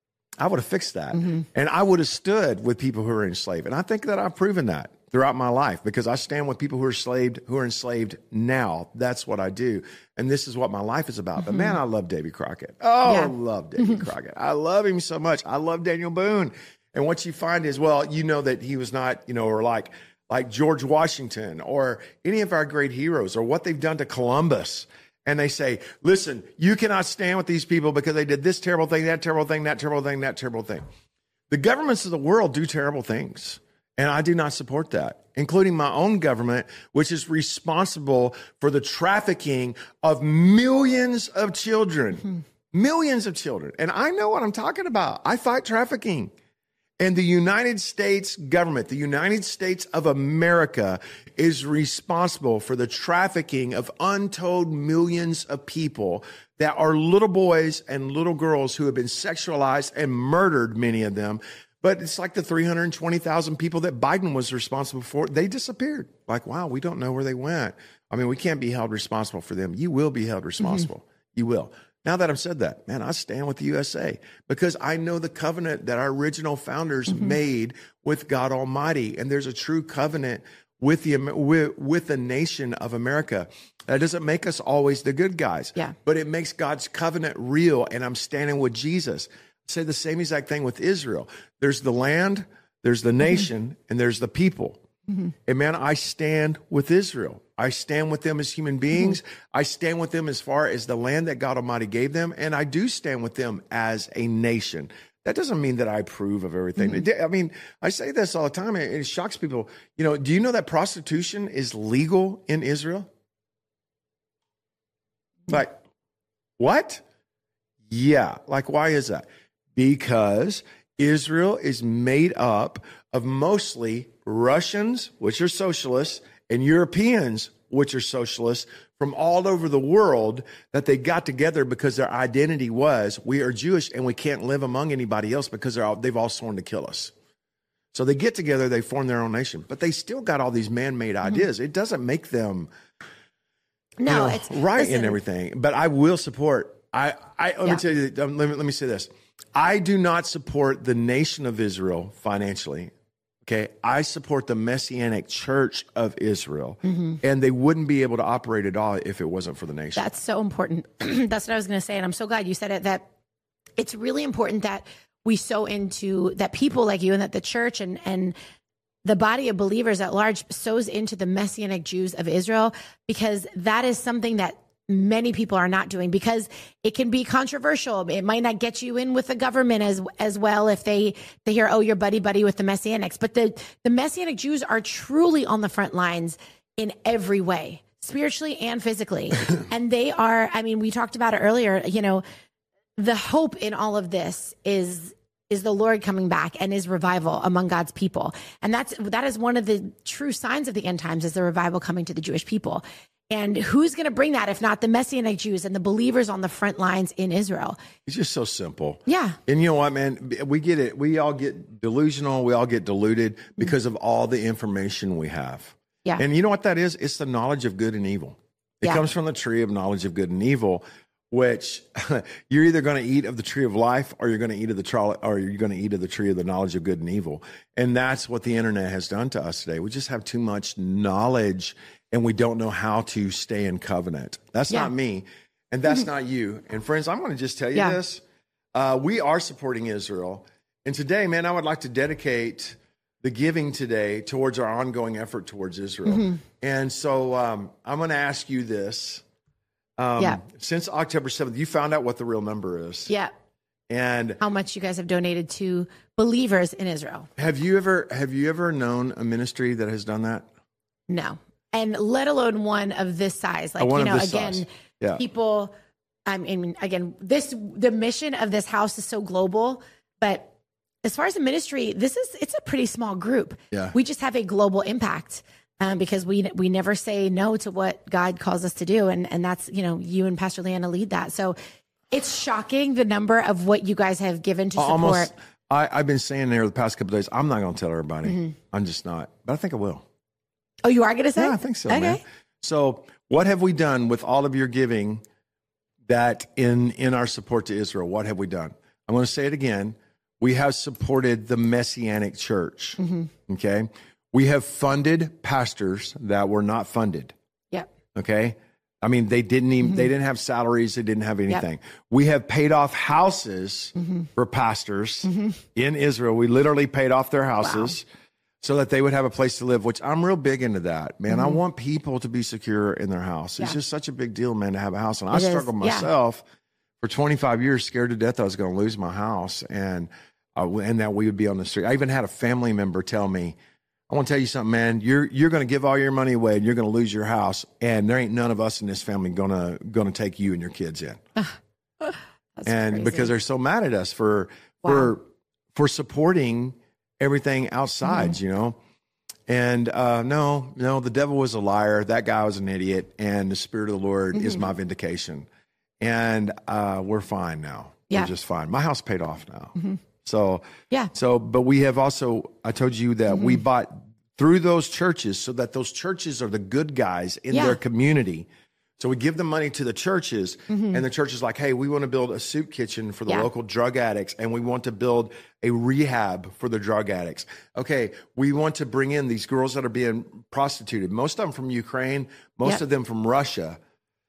I would have fixed that. Mm-hmm. And I would have stood with people who are enslaved. And I think that I've proven that throughout my life, because I stand with people who are enslaved, who are enslaved now. That's what I do. And this is what my life is about. Mm-hmm. But man, I love Davy Crockett. Oh, yeah. I love Davy Crockett. I love him so much. I love Daniel Boone. And what you find is, well, you know that he was not, you know, or like, like George Washington or any of our great heroes, or what they've done to Columbus. And they say, listen, you cannot stand with these people because they did this terrible thing, that terrible thing, that terrible thing, that terrible thing. The governments of the world do terrible things. And I do not support that, including my own government, which is responsible for the trafficking of millions of children, mm-hmm. millions of children. And I know what I'm talking about. I fight trafficking. And the United States government, the United States of America, is responsible for the trafficking of untold millions of people that are little boys and little girls who have been sexualized and murdered, many of them. But it's like the three hundred twenty thousand people that Biden was responsible for. They disappeared. Like, wow, we don't know where they went. I mean, we can't be held responsible for them. You will be held responsible. Mm-hmm. You will. Now that I've said that, man, I stand with the U S A because I know the covenant that our original founders mm-hmm. made with God Almighty. And there's a true covenant with the, with, with the nation of America. That doesn't make us always the good guys, yeah. but it makes God's covenant real. And I'm standing with Jesus. I say the same exact thing with Israel. There's the land, there's the nation, mm-hmm. and there's the people. Mm-hmm. And man, I stand with Israel. I stand with them as human beings. Mm-hmm. I stand with them as far as the land that God Almighty gave them. And I do stand with them as a nation. That doesn't mean that I approve of everything. Mm-hmm. I mean, I say this all the time, and it shocks people. You know, do you know that prostitution is legal in Israel? Like, what? Yeah. Like, why is that? Because Israel is made up of mostly Russians, which are socialists, and Europeans, which are socialists, from all over the world, that they got together because their identity was, we are Jewish and we can't live among anybody else because they're all, they've all sworn to kill us. So they get together, they form their own nation, but they still got all these man-made ideas. Mm-hmm. It doesn't make them no, you know, it's, right listen, and everything. But I will support. I, I let yeah. me tell you. Let me let me say this. I do not support the nation of Israel financially. Okay, I support the Messianic Church of Israel, mm-hmm. and they wouldn't be able to operate at all if it wasn't for the nation. That's so important. That's what I was going to say, and I'm so glad you said it. That it's really important that we sow into that people like you, and that the church and and the body of believers at large sows into the Messianic Jews of Israel, because that is something that many people are not doing, because it can be controversial. It might not get you in with the government as as well if they they hear, oh, you're buddy buddy with the Messianics. But the the Messianic Jews are truly on the front lines in every way, spiritually and physically. And they are, I mean, we talked about it earlier, you know, the hope in all of this is is the Lord coming back and is revival among God's people. And that's that is one of the true signs of the end times, is the revival coming to the Jewish people. And who's going to bring that if not the Messianic Jews and the believers on the front lines in Israel? It's just so simple. Yeah. And you know what, man? We get it. We all get delusional. We all get deluded because of all the information we have. Yeah. And you know what that is? It's the knowledge of good and evil. It yeah. comes from the tree of knowledge of good and evil, which you're either going to eat of the tree of life, or you're going to eat of the tri- or you're going to eat of the tree of the knowledge of good and evil. And that's what the internet has done to us today. We just have too much knowledge, and we don't know how to stay in covenant. That's yeah. not me, and that's not you. And friends, I'm going to just tell you yeah. this. Uh, we are supporting Israel. And today, man, I would like to dedicate the giving today towards our ongoing effort towards Israel. Mm-hmm. And so um, I'm going to ask you this. Um, yeah. Since October seventh, you found out what the real number is. Yeah. And how much you guys have donated to believers in Israel. Have you ever, have you ever known a ministry that has done that? No. And let alone one of this size. Like, oh, you know, again, size. Yeah. people, I mean, again, this, the mission of this house is so global, but as far as the ministry, this is, it's a pretty small group. Yeah. We just have a global impact. Um, because we we never say no to what God calls us to do. And, and that's, you know, you and Pastor Leanna lead that. So it's shocking the number of what you guys have given to support. Almost, I, I've been saying there the past couple of days, I'm not going to tell everybody. Mm-hmm. I'm just not. But I think I will. Oh, you are going to say? Yeah, I think so, okay. man. So what have we done with all of your giving that in, in our support to Israel? What have we done? I'm going to say it again. We have supported the Messianic Church. Mm-hmm. Okay. We have funded pastors that were not funded. Yep. Okay. I mean, they didn't even, mm-hmm. they didn't have salaries. They didn't have anything. Yep. We have paid off houses mm-hmm. for pastors mm-hmm. in Israel. We literally paid off their houses wow. so that they would have a place to live, which I'm real big into that, man. Mm-hmm. I want people to be secure in their house. It's yeah. just such a big deal, man, to have a house. And I it struggled is. myself yeah. for twenty-five years, scared to death I was going to lose my house, and, uh, and that we would be on the street. I even had a family member tell me, I want to tell you something, man. You're you're going to give all your money away, and you're going to lose your house, and there ain't none of us in this family going to going to take you and your kids in. That's and crazy. Because they're so mad at us for wow. for for supporting everything outside, mm-hmm. you know. And uh, no, no, the devil was a liar. That guy was an idiot, and the Spirit of the Lord mm-hmm. is my vindication. And uh, we're fine now. Yeah. We're just fine. My house paid off now. Mm-hmm. So, yeah. So, but we have also, I told you that mm-hmm. we bought through those churches so that those churches are the good guys in yeah. their community. So we give the money to the churches mm-hmm. and the church is like, hey, we want to build a soup kitchen for the yeah. local drug addicts. And we want to build a rehab for the drug addicts. Okay. We want to bring in these girls that are being prostituted, most of them from Ukraine, most yep. of them from Russia.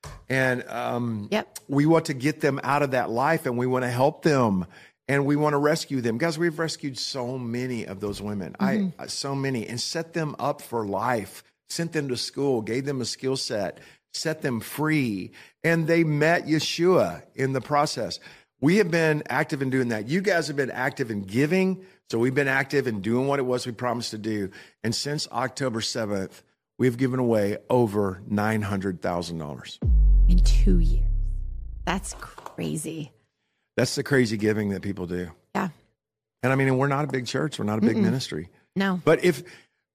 And um, yep. we want to get them out of that life, and we want to help them. And we want to rescue them. Guys, we've rescued so many of those women. Mm-hmm. I so many. And set them up for life. Sent them to school. Gave them a skill set. Set them free. And they met Yeshua in the process. We have been active in doing that. You guys have been active in giving. So we've been active in doing what it was we promised to do. And since October seventh, we've given away over nine hundred thousand dollars. In two years. That's crazy. That's the crazy giving that people do. Yeah. And I mean, and we're not a big church. We're not a big Mm-mm. ministry. No. But if,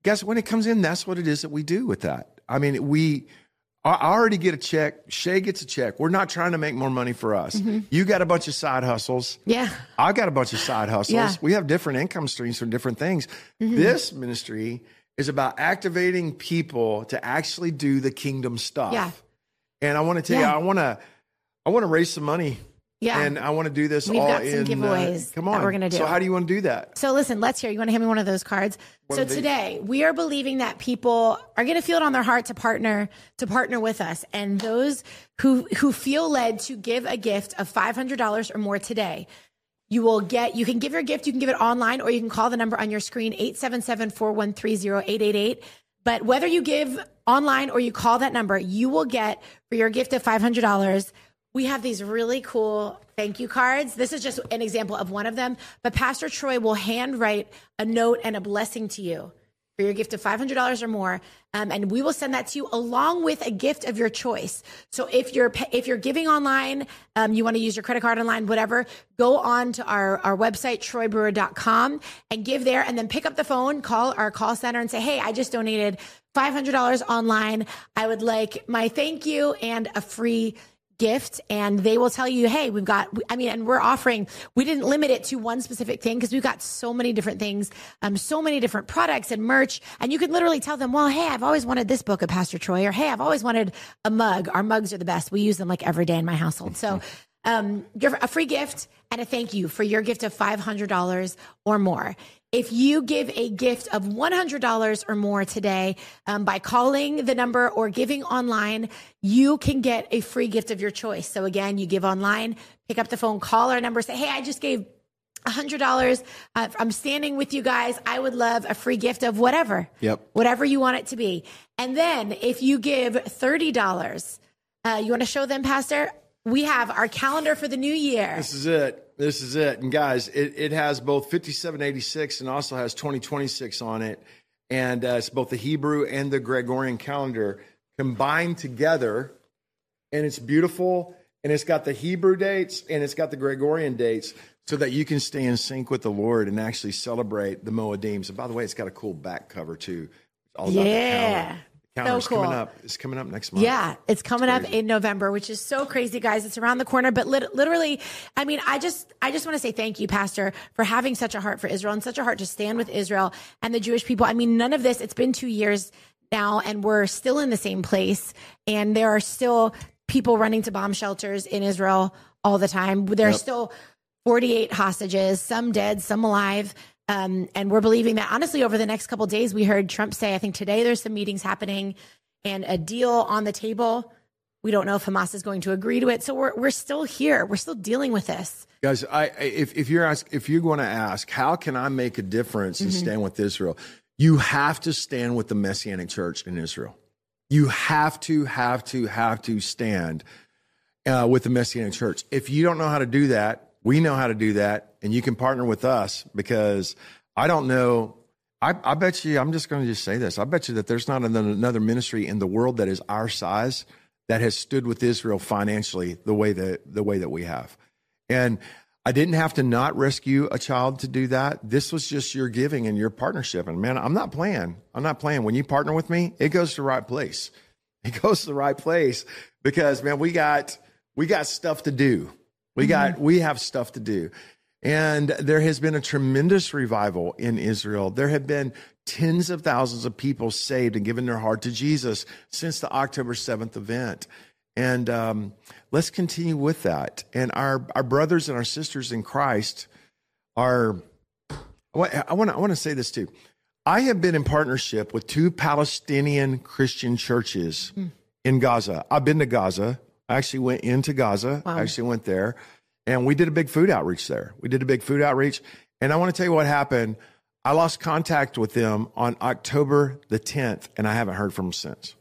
guess when it comes in, that's what it is that we do with that. I mean, we I already get a check. Shay gets a check. We're not trying to make more money for us. Mm-hmm. You got a bunch of side hustles. Yeah. I got a bunch of side hustles. Yeah. We have different income streams from different things. Mm-hmm. This ministry is about activating people to actually do the kingdom stuff. Yeah. And I want to tell yeah. you, I want to, I want to raise some money. Yeah. And I want to do this We've all got some in giveaways uh, come on. that we're going to do. So how do you want to do that? So listen, let's hear. You want to hand me one of those cards? One so today we are believing that people are going to feel it on their heart to partner, to partner with us. And those who, who feel led to give a gift of five hundred dollars or more today, you will get, you can give your gift, you can give it online, or you can call the number on your screen, eight seven seven, four one three, zero eight eight eight. But whether you give online or you call that number, you will get for your gift of five hundred dollars. We have these really cool thank you cards. This is just an example of one of them. But Pastor Troy will handwrite a note and a blessing to you for your gift of five hundred dollars or more. Um, and we will send that to you along with a gift of your choice. So if you're if you're giving online, um, you want to use your credit card online, whatever, go on to our, our website, troy brewer dot com, and give there, and then pick up the phone, call our call center and say, hey, I just donated five hundred dollars online. I would like my thank you and a free gift. And they will tell you, hey, we've got, I mean, and we're offering, we didn't limit it to one specific thing because we've got so many different things, um, so many different products and merch. And you can literally tell them, well, hey, I've always wanted this book of Pastor Troy, or hey, I've always wanted a mug. Our mugs are the best. We use them like every day in my household. So, um, a free gift and a thank you for your gift of five hundred dollars or more. If you give a gift of one hundred dollars or more today, um, by calling the number or giving online, you can get a free gift of your choice. So again, you give online, pick up the phone, call our number, say, hey, I just gave one hundred dollars. Uh, I'm standing with you guys. I would love a free gift of whatever, yep. whatever you want it to be. And then if you give thirty dollars, uh, you want to show them, Pastor? We have our calendar for the new year. This is it. This is it. And guys, it, it has both fifty-seven eighty-six and also has twenty twenty-six on it. And uh, it's both the Hebrew and the Gregorian calendar combined together. And it's beautiful. And it's got the Hebrew dates and it's got the Gregorian dates so that you can stay in sync with the Lord and actually celebrate the Moedims. And by the way, it's got a cool back cover too. It's all about yeah. the calendar. Calendar's so cool. coming up. It's coming up next month. Yeah, it's coming it's up in November, which is so crazy, guys. It's around the corner. But lit- literally, I mean, I just, I just want to say thank you, Pastor, for having such a heart for Israel and such a heart to stand with Israel and the Jewish people. I mean, none of this. It's been two years now, and we're still in the same place, and there are still people running to bomb shelters in Israel all the time. There's yep. still forty-eight hostages, some dead, some alive. Um, and we're believing that, honestly, over the next couple of days, we heard Trump say, I think today there's some meetings happening and a deal on the table. We don't know if Hamas is going to agree to it. So we're we're still here. We're still dealing with this. Guys, I, if, if you're ask, if you're going to ask, how can I make a difference and mm-hmm. stand with Israel? You have to stand with the Messianic Church in Israel. You have to, have to, have to stand uh, with the Messianic Church. If you don't know how to do that, we know how to do that, and you can partner with us because I don't know. I, I bet you, I'm just going to just say this. I bet you that there's not another ministry in the world that is our size that has stood with Israel financially the way that the way that we have. And I didn't have to not rescue a child to do that. This was just your giving and your partnership. And man, I'm not playing. I'm not playing. When you partner with me, it goes to the right place. It goes to the right place because, man, we got we got stuff to do. We got, mm-hmm. we have stuff to do. And there has been a tremendous revival in Israel. There have been tens of thousands of people saved and given their heart to Jesus since the October seventh event. And um, let's continue with that. And our, our brothers and our sisters in Christ are, I want to I want to say this too. I have been in partnership with two Palestinian Christian churches mm. in Gaza. I've been to Gaza. I actually went into Gaza. Wow. I actually went there, and we did a big food outreach there. We did a big food outreach, and I want to tell you what happened. I lost contact with them on October the tenth, and I haven't heard from them since.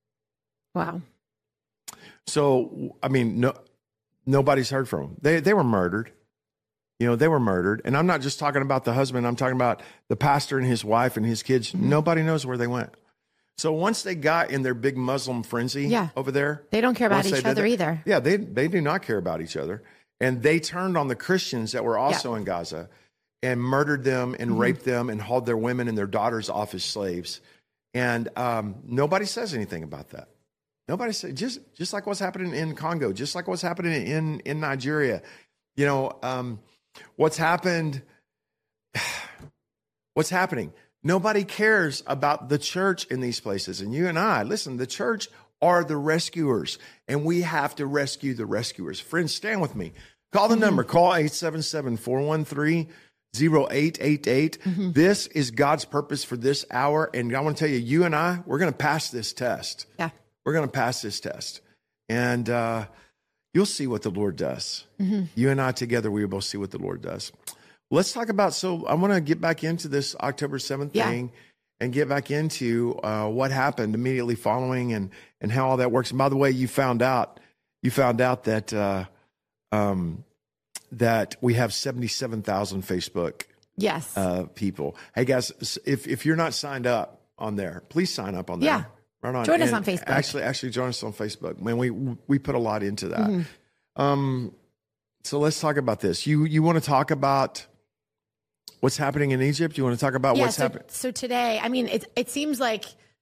Wow. So, I mean, no, nobody's heard from them. They they were murdered. You know, they were murdered. And I'm not just talking about the husband. I'm talking about the pastor and his wife and his kids. Mm-hmm. Nobody knows where they went. So once they got in their big Muslim frenzy yeah. over there. They don't care about each other that, either. Yeah, they they do not care about each other. And they turned on the Christians that were also yeah. in Gaza. and murdered them and mm-hmm. raped them and hauled their women and their daughters off as slaves. And um, nobody says anything about that. Nobody says, just just like what's happening in Congo, just like what's happening in, in Nigeria. You know, um, what's happened, what's happening? Nobody cares about the church in these places. And you and I, listen, the church are the rescuers, and we have to rescue the rescuers. Friends, stand with me. Call the mm-hmm. number. Call eight seven seven, four one three, zero eight eight eight. Mm-hmm. This is God's purpose for this hour. And I want to tell you, you and I, we're going to pass this test. Yeah. We're going to pass this test. And uh, you'll see what the Lord does. Mm-hmm. You and I together, we will both see what the Lord does. Let's talk about, so I want to get back into this October seventh yeah. thing and get back into uh, what happened immediately following and, and how all that works. And by the way, you found out, you found out that, uh, um, that we have seventy-seven thousand Facebook yes. uh, people. Hey guys, if, if you're not signed up on there, please sign up on there. Yeah. Right on. Join us and on Facebook. Actually, actually join us on Facebook. Man, we, we put a lot into that. Mm-hmm. Um, so let's talk about this. You, you want to talk about what's happening in Egypt? You want to talk about yeah, what's so, happening? So today, I mean, it it seems like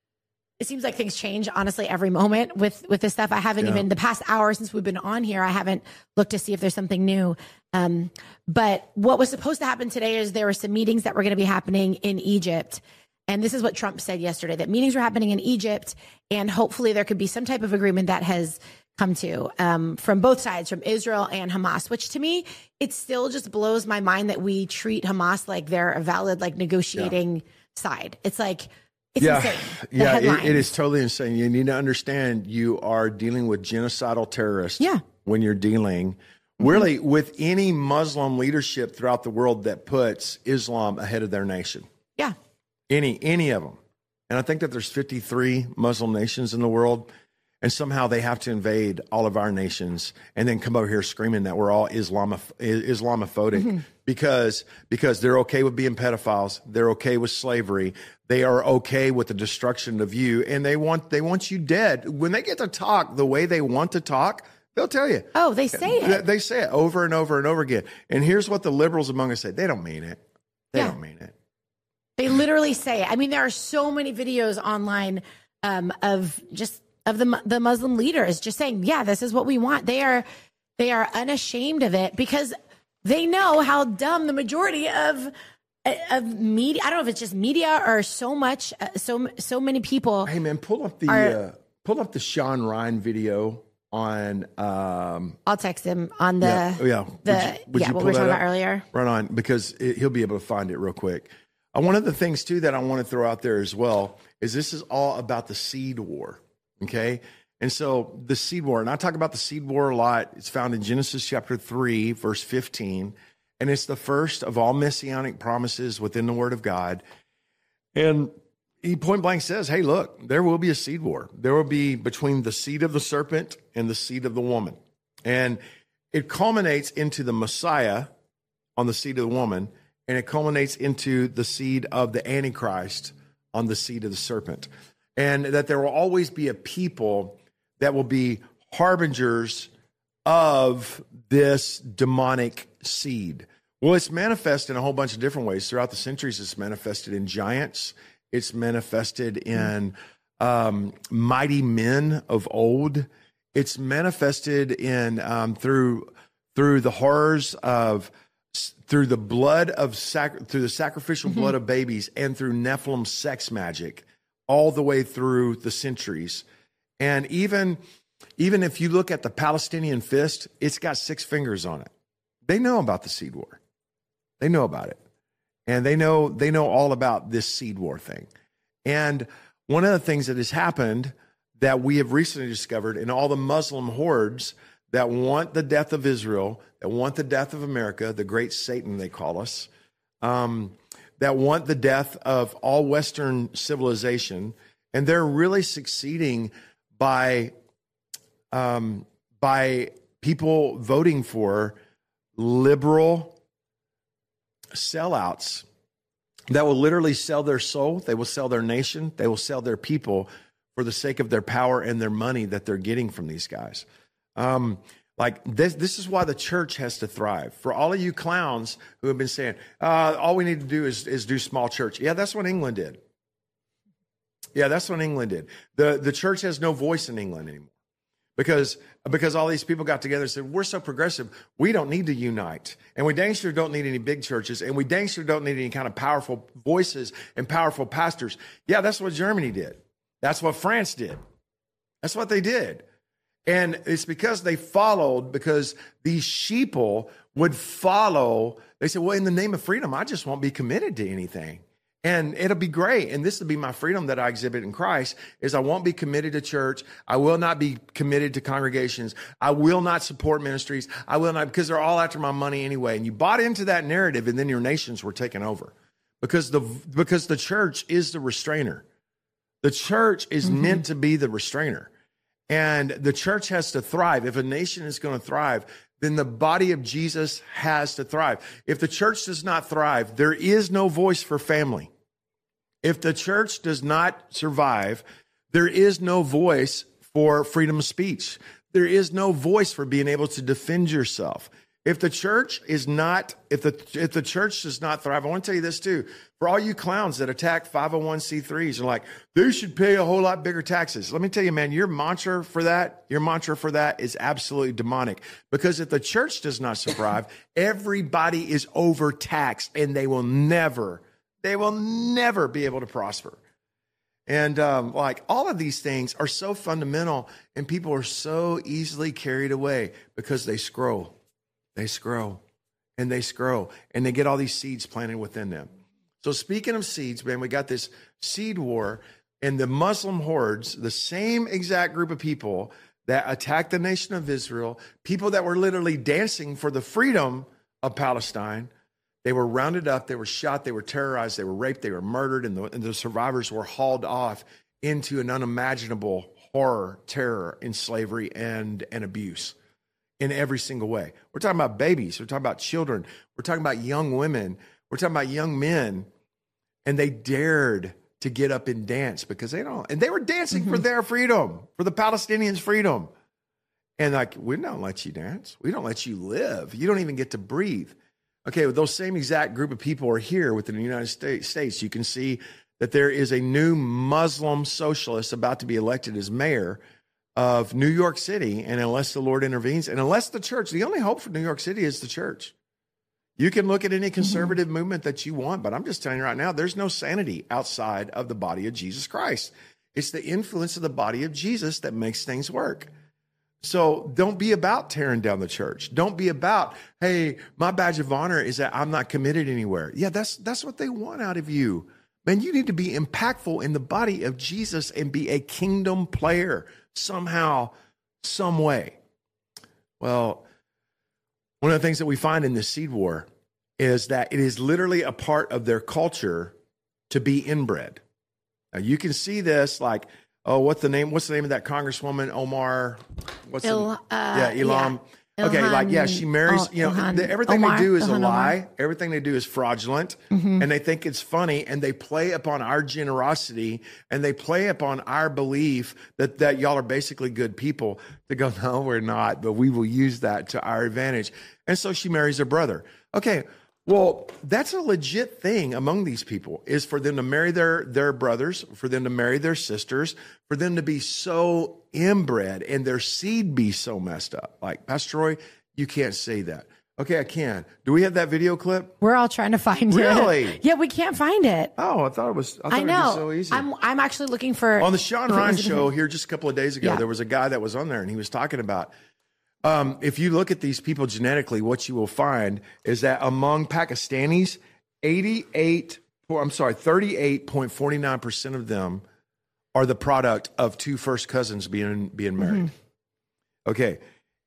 it seems like things change honestly every moment with with this stuff. I haven't yeah. even the past hour since we've been on here. I haven't looked to see if there's something new. Um, but what was supposed to happen today is there were some meetings that were going to be happening in Egypt. And this is what Trump said yesterday, that meetings were happening in Egypt, and hopefully there could be some type of agreement that has come to um, from both sides, from Israel and Hamas, which to me, it still just blows my mind that we treat Hamas like they're a valid, like negotiating yeah. side. It's like, it's yeah. insane. Yeah, it, it is totally insane. You need to understand you are dealing with genocidal terrorists yeah. when you're dealing mm-hmm. really with any Muslim leadership throughout the world that puts Islam ahead of their nation. Yeah. Any, any of them. And I think that there's fifty-three Muslim nations in the world. And somehow they have to invade all of our nations and then come over here screaming that we're all Islamoph- Islamophobic mm-hmm. because, because they're okay with being pedophiles. They're okay with slavery. They are okay with the destruction of you. And they want, they want you dead. When they get to talk the way they want to talk, they'll tell you. Oh, they say it. They say it over and over and over again. And here's what the liberals among us say. They don't mean it. They yeah. don't mean it. They literally say it. I mean, there are so many videos online um, of just of the the Muslim leaders just saying, yeah, this is what we want. They are they are unashamed of it because they know how dumb the majority of of media. I don't know if it's just media or so much, uh, so so many people. Hey man, pull up the are, uh, pull up the Sean Ryan video on. Um, I'll text him on the yeah, yeah. the would you, would yeah you what we were talking up? about earlier. Right on, because it, he'll be able to find it real quick. Uh, one of the things too that I want to throw out there as well is this is all about the seed war. Okay. And so the seed war, and I talk about the seed war a lot. It's found in Genesis chapter three, verse fifteen. And it's the first of all messianic promises within the word of God. And he point blank says, hey, look, there will be a seed war. There will be between the seed of the serpent and the seed of the woman. And it culminates into the Messiah on the seed of the woman. And it culminates into the seed of the Antichrist on the seed of the serpent. And that there will always be a people that will be harbingers of this demonic seed. Well, it's manifested in a whole bunch of different ways. Throughout the centuries, it's manifested in giants. It's manifested in um, mighty men of old. It's manifested in um, through through the horrors of through the blood of sac- through the sacrificial mm-hmm. blood of babies and through Nephilim sex magic. All the way through the centuries. And even, even if you look at the Palestinian fist, it's got six fingers on it. They know about the seed war. They know about it. And they know, they know all about this seed war thing. And one of the things that has happened that we have recently discovered in all the Muslim hordes that want the death of Israel, that want the death of America, the great Satan, they call us, um, that want the death of all Western civilization, and they're really succeeding by um, by people voting for liberal sellouts that will literally sell their soul, they will sell their nation, they will sell their people for the sake of their power and their money that they're getting from these guys. Um, Like this, this is why the church has to thrive. For all of you clowns who have been saying, uh, all we need to do is, is do small church. Yeah, that's what England did. Yeah, that's what England did. The, the church has no voice in England anymore because, because all these people got together and said, we're so progressive, we don't need to unite. And we dang sure don't need any big churches. And we dang sure don't need any kind of powerful voices and powerful pastors. Yeah, that's what Germany did. That's what France did. That's what they did. And it's because they followed, because these sheeple would follow. They said, well, in the name of freedom, I just won't be committed to anything. And it'll be great. And this will be my freedom that I exhibit in Christ, is I won't be committed to church. I will not be committed to congregations. I will not support ministries. I will not, because they're all after my money anyway. And you bought into that narrative, and then your nations were taken over because the, because the church is the restrainer. The church is mm-hmm. meant to be the restrainer. And the church has to thrive. If a nation is going to thrive, then the body of Jesus has to thrive. If the church does not thrive, there is no voice for family. If the church does not survive, there is no voice for freedom of speech. There is no voice for being able to defend yourself. If the church is not, if the if the church does not thrive, I want to tell you this too. For all you clowns that attack five oh one c threes and like, they should pay a whole lot bigger taxes. Let me tell you, man, your mantra for that, your mantra for that is absolutely demonic. Because if the church does not survive, everybody is overtaxed and they will never, they will never be able to prosper. And um, like all of these things are so fundamental, and people are so easily carried away because they scroll. They scroll and they scroll and they get all these seeds planted within them. So speaking of seeds, man, we got this seed war, and the Muslim hordes, the same exact group of people that attacked the nation of Israel, people that were literally dancing for the freedom of Palestine, they were rounded up, they were shot, they were terrorized, they were raped, they were murdered, and the, and the survivors were hauled off into an unimaginable horror, terror, and slavery and, and abuse. In every single way. We're talking about babies. We're talking about children. We're talking about young women. We're talking about young men. And they dared to get up and dance because they don't. And they were dancing mm-hmm. for their freedom, for the Palestinians' freedom. And like, we don't let you dance. We don't let you live. You don't even get to breathe. Okay, well, those same exact group of people are here within the United States. You can see that there is a new Muslim socialist about to be elected as mayor of New York City, and unless the Lord intervenes, and unless the church, the only hope for New York City is the church. You can look at any conservative mm-hmm. movement that you want, but I'm just telling you right now, there's no sanity outside of the body of Jesus Christ. It's the influence of the body of Jesus that makes things work. So don't be about tearing down the church. Don't be about, hey, my badge of honor is that I'm not committed anywhere. Yeah, that's that's what they want out of you. Man, you need to be impactful in the body of Jesus and be a kingdom player somehow, some way. Well, one of the things that we find in this seed war is that it is literally a part of their culture to be inbred. Now, you can see this like, oh, what's the name? What's the name of that Congresswoman, Omar? What's Il, the, uh, yeah, Elam. Yeah. Okay, Ilhan, like, yeah, she marries, oh, you know, Ilhan, the, everything Omar, they do is Ilhan a lie. Omar. Everything they do is fraudulent. Mm-hmm. And they think it's funny, and they play upon our generosity, and they play upon our belief that, that y'all are basically good people to go, no, we're not, but we will use that to our advantage. And so she marries her brother. Okay, well, that's a legit thing among these people, is for them to marry their, their brothers, for them to marry their sisters, for them to be so inbred and their seed be so messed up. Like, Pastor Troy, you can't say that. Okay, I can. Do we have that video clip? We're all trying to find really? it. Really? Yeah, we can't find it. Oh, I thought it was. I, thought I know. It was so easy. I'm. I'm actually looking for. On the Sean Ryan show here just a couple of days ago, yeah. there was a guy that was on there, and he was talking about. Um, if you look at these people genetically, what you will find is that among Pakistanis, eighty-eight. I'm sorry, thirty-eight point four nine percent of them are the product of two first cousins being being married. Mm-hmm. Okay.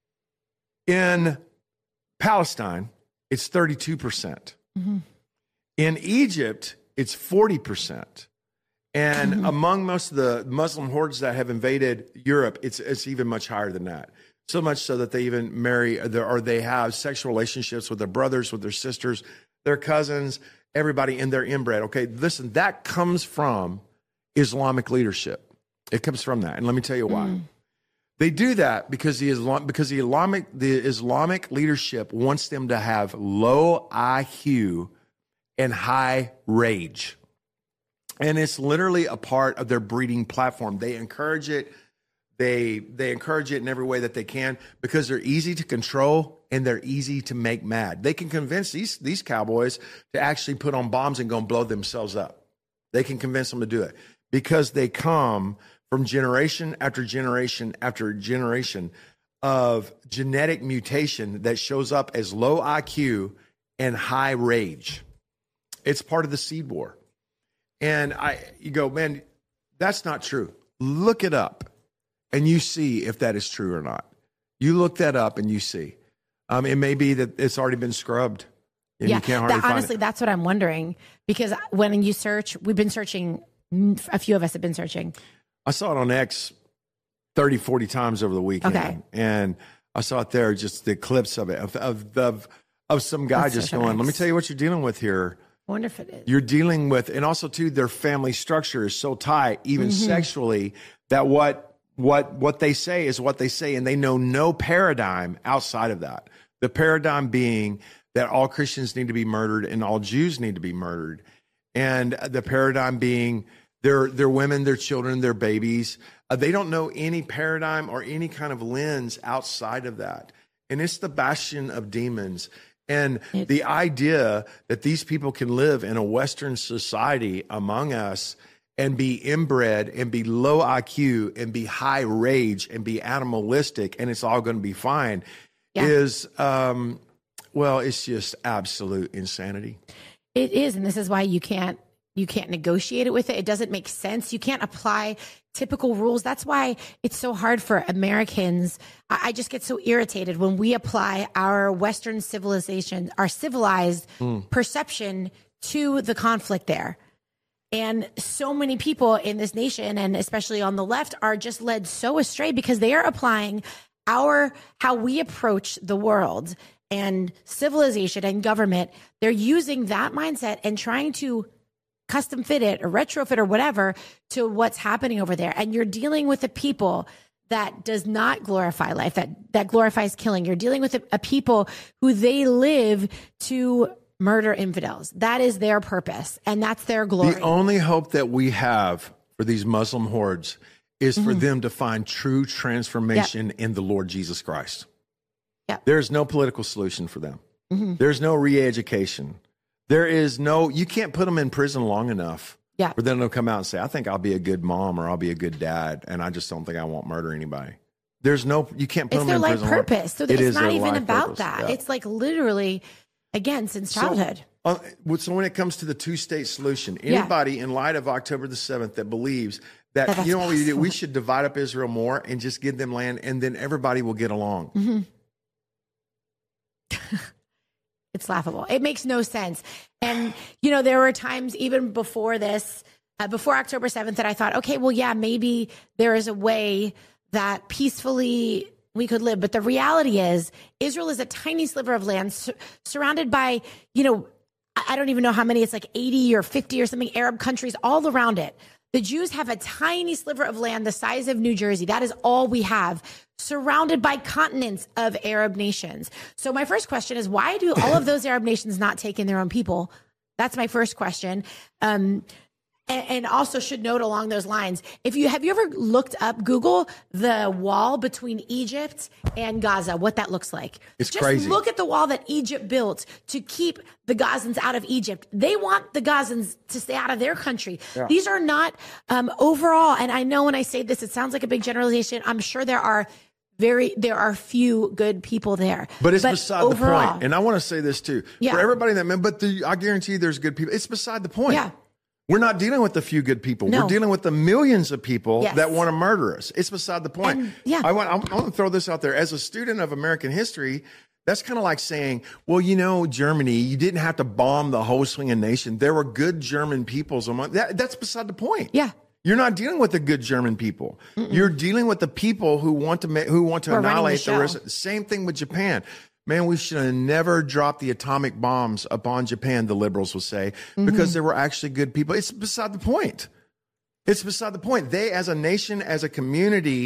In Palestine, it's thirty-two percent. Mm-hmm. In Egypt, it's forty percent. And mm-hmm. among most of the Muslim hordes that have invaded Europe, it's it's even much higher than that. So much so that they even marry or they have sexual relationships with their brothers, with their sisters, their cousins, everybody in their inbred. Okay, listen, that comes from Islamic leadership. It comes from that. And let me tell you why. Mm. They do that because the Islam, because the Islamic, the Islamic leadership wants them to have low I Q and high rage. And it's literally a part of their breeding platform. They encourage it. They, they encourage it in every way that they can because they're easy to control and they're easy to make mad. They can convince these, these cowboys to actually put on bombs and go and blow themselves up. They can convince them to do it because they come from generation after generation after generation of genetic mutation that shows up as low I Q and high rage. It's part of the seed war. And I, you go, man, that's not true. Look it up and you see if that is true or not. You look that up and you see. Um, it may be that it's already been scrubbed. And yeah, you can't hardly that, find honestly, it. that's what I'm wondering. Because when you search, we've been searching, a few of us have been searching. I saw it on X thirty, forty times over the weekend. Okay. And I saw it there, just the clips of it, of of of, of some guy That's just such going, an let me X. tell you what you're dealing with here. I wonder if it is. You're dealing with, and also too, their family structure is so tight, even Mm-hmm. sexually, that what what what they say is what they say, and they know no paradigm outside of that. The paradigm being that all Christians need to be murdered and all Jews need to be murdered, and the paradigm being their their women, their children, their babies. Uh, they don't know any paradigm or any kind of lens outside of that, and it's the bastion of demons. And It- the idea that these people can live in a Western society among us and be inbred and be low I Q and be high rage and be animalistic and it's all going to be fine Yeah. is, um, well, it's just absolute insanity. It is, and this is why you can't you can't negotiate it with it. It doesn't make sense. You can't apply typical rules. That's why it's so hard for Americans. I, I just get so irritated when we apply our Western civilization, our civilized perception to the conflict there. And so many people in this nation, and especially on the left, are just led so astray because they are applying our how we approach the world and civilization and government. They're using that mindset and trying to custom fit it or retrofit or whatever to what's happening over there. And you're dealing with a people that does not glorify life, that, that glorifies killing. You're dealing with a, a people who they live to murder infidels. That is their purpose. And that's their glory. The only hope that we have for these Muslim hordes is for them to find true transformation in the Lord Jesus Christ. Yep. There's no political solution for them. There's no re-education. There is no, you can't put them in prison long enough Yeah. for them to come out and say, I think I'll be a good mom or I'll be a good dad. And I just don't think I won't murder anybody. There's no, you can't put It's them their in life prison. long- purpose. So It it's is not their even life about purpose. that. Yeah. It's like literally, again, since childhood. So, uh, so when it comes to the two-state solution, anybody in light of October the seventh that believes that, That that's you know what we do, we possible. should divide up Israel more and just give them land and then everybody will get along. Mm-hmm. It's laughable. It makes no sense. And, you know, there were times even before this, uh, before October seventh, that I thought, okay, well, yeah, maybe there is a way that peacefully we could live. But the reality is, Israel is a tiny sliver of land sur- surrounded by, you know, I I don't even know how many, it's like eighty or fifty or something Arab countries all around it. The Jews have a tiny sliver of land the size of New Jersey. That is all we have, surrounded by continents of Arab nations. So my first question is, why do all of those Arab nations not take in their own people? That's my first question. Um, and, and also should note along those lines, if you have you ever looked up, Google the wall between Egypt and Gaza, what that looks like? It's Just crazy. look at the wall that Egypt built to keep the Gazans out of Egypt. They want the Gazans to stay out of their country. These are not um, overall. And I know when I say this, it sounds like a big generalization. I'm sure there are very, there are few good people there. But it's beside the overall- point. And I want to say this too. Yeah. For everybody that, but the, I guarantee you there's good people. It's beside the point. Yeah. We're not dealing with a few good people. No. We're dealing with the millions of people Yes. that want to murder us. It's beside the point. And, yeah. I want, I want to throw this out there. As a student of American history, that's kind of like saying, well, you know, Germany, you didn't have to bomb the whole swinging nation. There were good German peoples among that. That's beside the point. Yeah. You're not dealing with the good German people. Mm-mm. You're dealing with the people who want to ma- who want to Who are running the annihilate the, show. rest. Same thing with Japan. Man, we should have never dropped the atomic bombs upon Japan, the liberals will say, because there were actually good people. It's beside the point. It's beside the point. They, as a nation, as a community,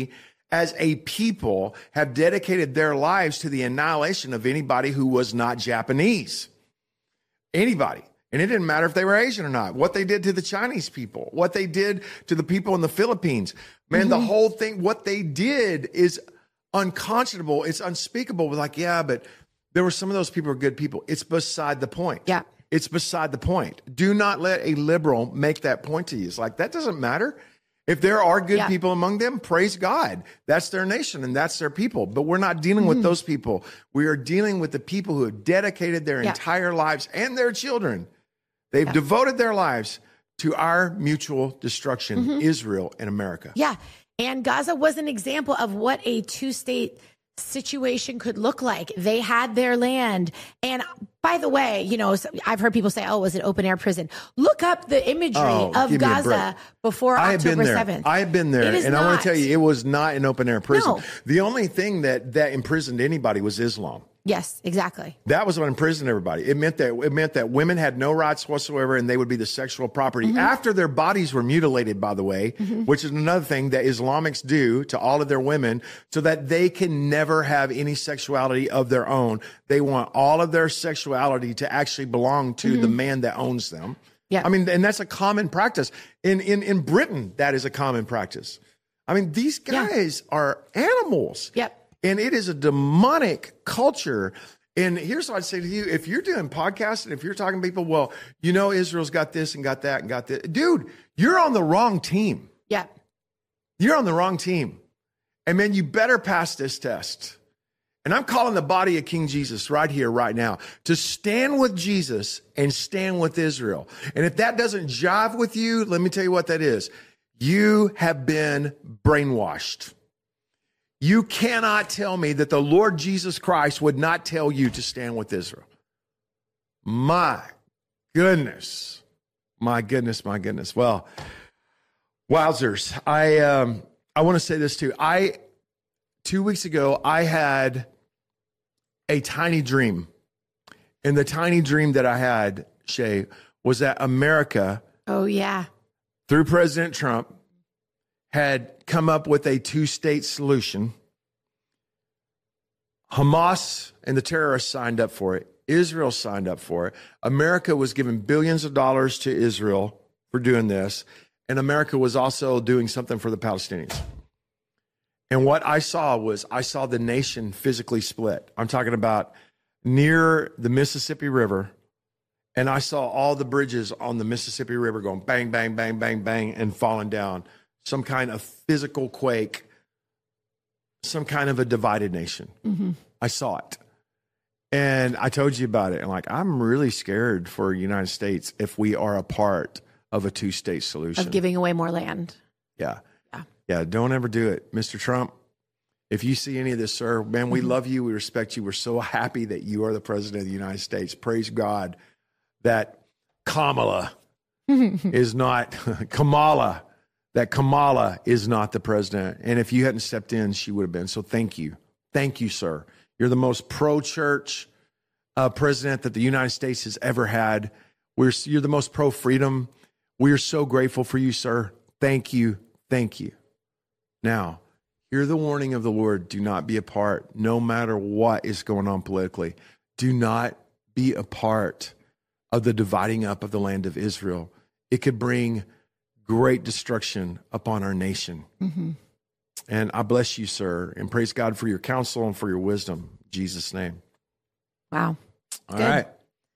as a people have dedicated their lives to the annihilation of anybody who was not Japanese. Anybody. And it didn't matter if they were Asian or not. What they did to the Chinese people, what they did to the people in the Philippines. Man, mm-hmm. the whole thing, what they did is unconscionable. It's unspeakable. We're like, yeah, but there were some of those people who are good people. It's beside the point. Yeah. It's beside the point. Do not let a liberal make that point to you. It's like, that doesn't matter. If there are good yeah. people among them, praise God. That's their nation and that's their people. But we're not dealing mm-hmm. with those people. We are dealing with the people who have dedicated their yeah. entire lives and their children. They've yeah. devoted their lives to our mutual destruction, mm-hmm. Israel and America. Yeah. And Gaza was an example of what a two-state situation could look like. They had their land. And by the way, you know, I've heard people say, oh, it was an open air prison. Look up the imagery oh, of Gaza before I October have seventh. I have been there. And not. I want to tell you, it was not an open air prison. No. The only thing that, that imprisoned anybody was Islam. Yes, exactly. That was what imprisoned everybody. It meant that it meant that women had no rights whatsoever, and they would be the sexual property mm-hmm. after their bodies were mutilated. By the way, mm-hmm. which is another thing that Islamics do to all of their women, so that they can never have any sexuality of their own. They want all of their sexuality to actually belong to mm-hmm. the man that owns them. Yeah, I mean, and that's a common practice in in in Britain. That is a common practice. I mean, these guys yeah. are animals. Yep. And it is a demonic culture. And here's what I'd say to you. If you're doing podcasts and if you're talking to people, well, you know, Israel's got this and got that and got this. Dude, you're on the wrong team. Yeah. You're on the wrong team. And man, you better pass this test. And I'm calling the body of King Jesus right here, right now, to stand with Jesus and stand with Israel. And if that doesn't jive with you, let me tell you what that is. You have been brainwashed. You cannot tell me that the Lord Jesus Christ would not tell you to stand with Israel. My goodness. My goodness, my goodness. Well, wowzers. I um, I want to say this too. I two weeks ago, I had a tiny dream. And the tiny dream that I had, Shay, was that America, oh yeah, through President Trump, had come up with a two-state solution. Hamas and the terrorists signed up for it. Israel signed up for it. America was giving billions of dollars to Israel for doing this. And America was also doing something for the Palestinians. And what I saw was I saw the nation physically split. I'm talking about near the Mississippi River. And I saw all the bridges on the Mississippi River going bang, bang, bang, bang, bang, and falling down. Some kind of physical quake, some kind of a divided nation. Mm-hmm. I saw it. And I told you about it. And like, I'm really scared for the United States if we are a part of a two-state solution. Of giving away more land. Yeah. Yeah. Yeah. Don't ever do it. Mister Trump, if you see any of this, sir, man, we mm-hmm. love you. We respect you. We're so happy that you are the president of the United States. Praise God that Kamala is not Kamala. That Kamala is not the president. And if you hadn't stepped in, she would have been. So thank you. Thank you, sir. You're the most pro-church uh, president that the United States has ever had. We're, you're the most pro-freedom. We are so grateful for you, sir. Thank you. Thank you. Now, hear the warning of the Lord. Do not be a part, no matter what is going on politically. Do not be a part of the dividing up of the land of Israel. It could bring great destruction upon our nation. Mm-hmm. And I bless you, sir, and praise God for your counsel and for your wisdom. In Jesus' name. Wow. All Good. right.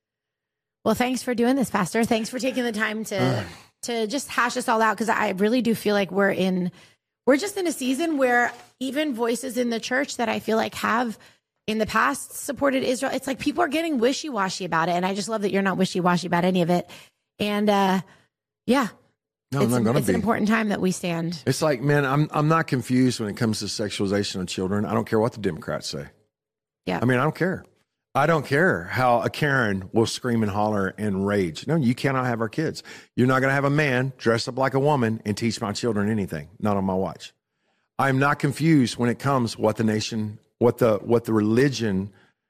Well, thanks for doing this, Pastor. Thanks for taking the time to uh. to just hash this all out, because I really do feel like we're in we're just in a season where even voices in the church that I feel like have in the past supported Israel, it's like people are getting wishy-washy about it. And I just love that you're not wishy-washy about any of it. And uh, yeah. No, it's I'm not gonna it's be. an important time that we stand. It's like, man, I'm I'm not confused when it comes to sexualization of children. I don't care what the Democrats say. Yeah. I mean, I don't care. I don't care how a Karen will scream and holler and rage. No, you cannot have our kids. You're not going to have a man dress up like a woman and teach my children anything. Not on my watch. I'm not confused when it comes what the nation, what the what the religion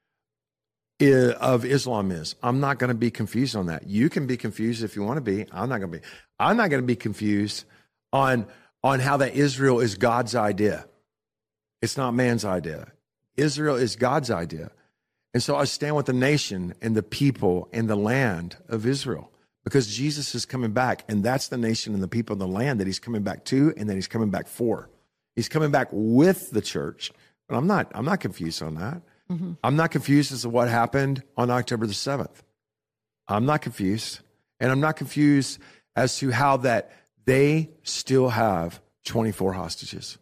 is, of Islam is. I'm not going to be confused on that. You can be confused if you want to be. I'm not going to be. I'm not going to be confused on on how that Israel is God's idea. It's not man's idea. Israel is God's idea. And so I stand with the nation and the people and the land of Israel because Jesus is coming back. And that's the nation and the people and the land that he's coming back to and that he's coming back for. He's coming back with the church. But I'm not, I'm not confused on that. Mm-hmm. I'm not confused as to what happened on October the seventh. I'm not confused. And I'm not confused as to how that they still have twenty-four hostages.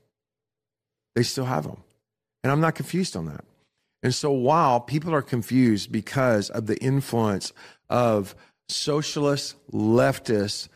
They still have them. And I'm not confused on that. And so while people are confused because of the influence of socialist, leftist,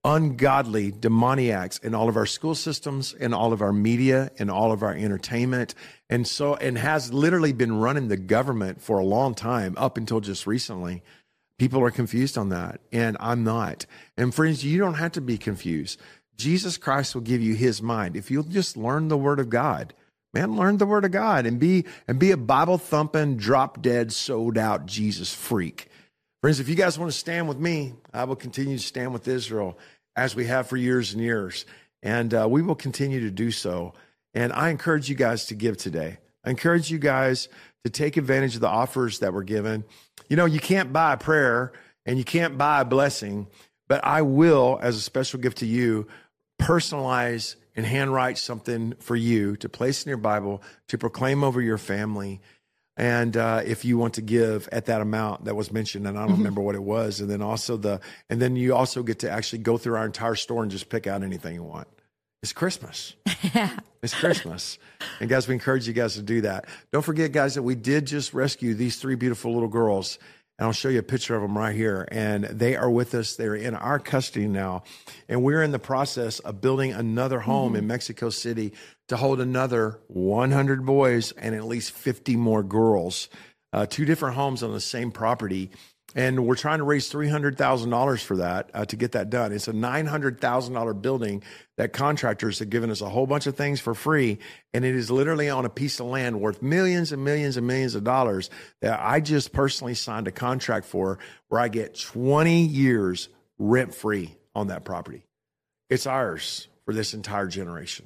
ungodly demoniacs in all of our school systems, in all of our media, in all of our entertainment, and so and has literally been running the government for a long time up until just recently, people are confused on that. And I'm not. And friends, you don't have to be confused. Jesus Christ will give you his mind. If you'll just learn the word of God, man, learn the word of God and be and be a Bible thumping, drop dead, sold out Jesus freak. Friends, if you guys want to stand with me, I will continue to stand with Israel as we have for years and years. And uh, we will continue to do so. And I encourage you guys to give today. I encourage you guys to take advantage of the offers that were given. You know, you can't buy a prayer and you can't buy a blessing, but I will, as a special gift to you, personalize and handwrite something for you to place in your Bible, to proclaim over your family. And uh, if you want to give at that amount that was mentioned, and I don't mm-hmm. remember what it was, and then also the, and then you also get to actually go through our entire store and just pick out anything you want. It's Christmas. Yeah. It's Christmas. And guys, we encourage you guys to do that. Don't forget, guys, that we did just rescue these three beautiful little girls. And I'll show you a picture of them right here. And they are with us. They're in our custody now. And we're in the process of building another home mm-hmm. in Mexico City to hold another one hundred boys and at least fifty more girls. Uh, two different homes on the same property. And we're trying to raise three hundred thousand dollars for that, uh, to get that done. It's a nine hundred thousand dollars building that contractors have given us a whole bunch of things for free. And it is literally on a piece of land worth millions and millions and millions of dollars that I just personally signed a contract for, where I get twenty years rent free on that property. It's ours for this entire generation.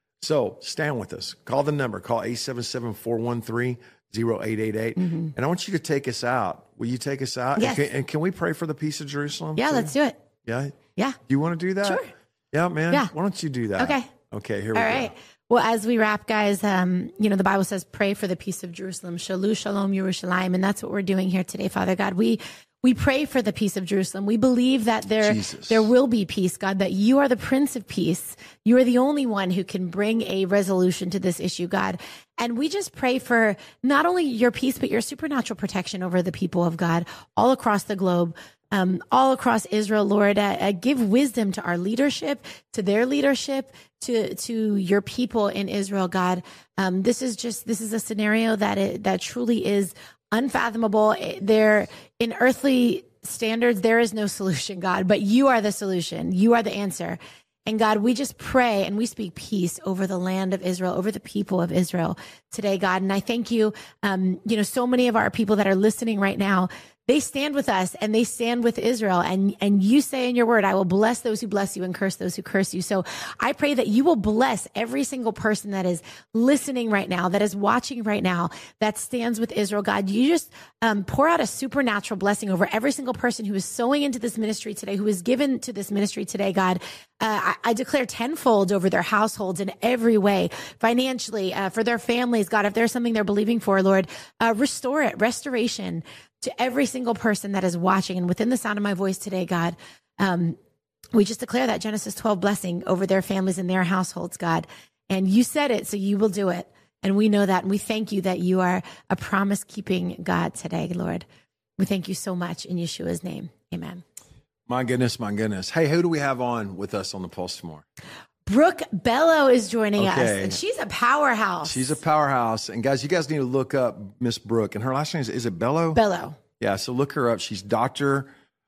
So stand with us. Call the number. Call eight seven seven, four one three, zero eight eight eight. Mm-hmm. And I want you to take us out. Will you take us out? Yes. And can, and can we pray for the peace of Jerusalem? Yeah, too? let's do it. Yeah? Yeah. Do you want to do that? Sure. Yeah, man. Yeah. Why don't you do that? Okay. Okay, here we All go. right. Well, as we wrap, guys, um, you know, the Bible says, pray for the peace of Jerusalem. Shalom, shalom, Yerushalayim. And that's what we're doing here today, Father God. We we pray for the peace of Jerusalem. We believe that there, Jesus. there will be peace, God, that you are the Prince of Peace. You are the only one who can bring a resolution to this issue, God. And we just pray for not only your peace, but your supernatural protection over the people of God all across the globe. Um, all across Israel, Lord, uh, uh, give wisdom to our leadership, to their leadership, to to your people in Israel, God. Um, this is just this is a scenario that it, that truly is unfathomable. There, in earthly standards, there is no solution, God, but you are the solution. You are the answer. And God, we just pray and we speak peace over the land of Israel, over the people of Israel today, God. And I thank you. Um, you know, so many of our people that are listening right now, they stand with us and they stand with Israel. And, and you say in your word, I will bless those who bless you and curse those who curse you. So I pray that you will bless every single person that is listening right now, that is watching right now, that stands with Israel. God, you just um, pour out a supernatural blessing over every single person who is sowing into this ministry today, who is given to this ministry today, God. Uh, I, I declare tenfold over their households in every way, financially, uh, for their families, God. If there's something they're believing for, Lord, uh, restore it, restoration to every single person that is watching and within the sound of my voice today, God. Um, we just declare that Genesis twelve blessing over their families and their households, God. And you said it, so you will do it. And we know that. And we thank you that you are a promise-keeping God today, Lord. We thank you so much in Yeshua's name. Amen. My goodness, my goodness. Hey, who do we have on with us on the Pulse tomorrow? Brooke Bello is joining Okay. us, and she's a powerhouse. She's a powerhouse. And guys, you guys need to look up Miss Brooke. And her last name is, is it Bello? Bello. Yeah, so look her up. She's Doctor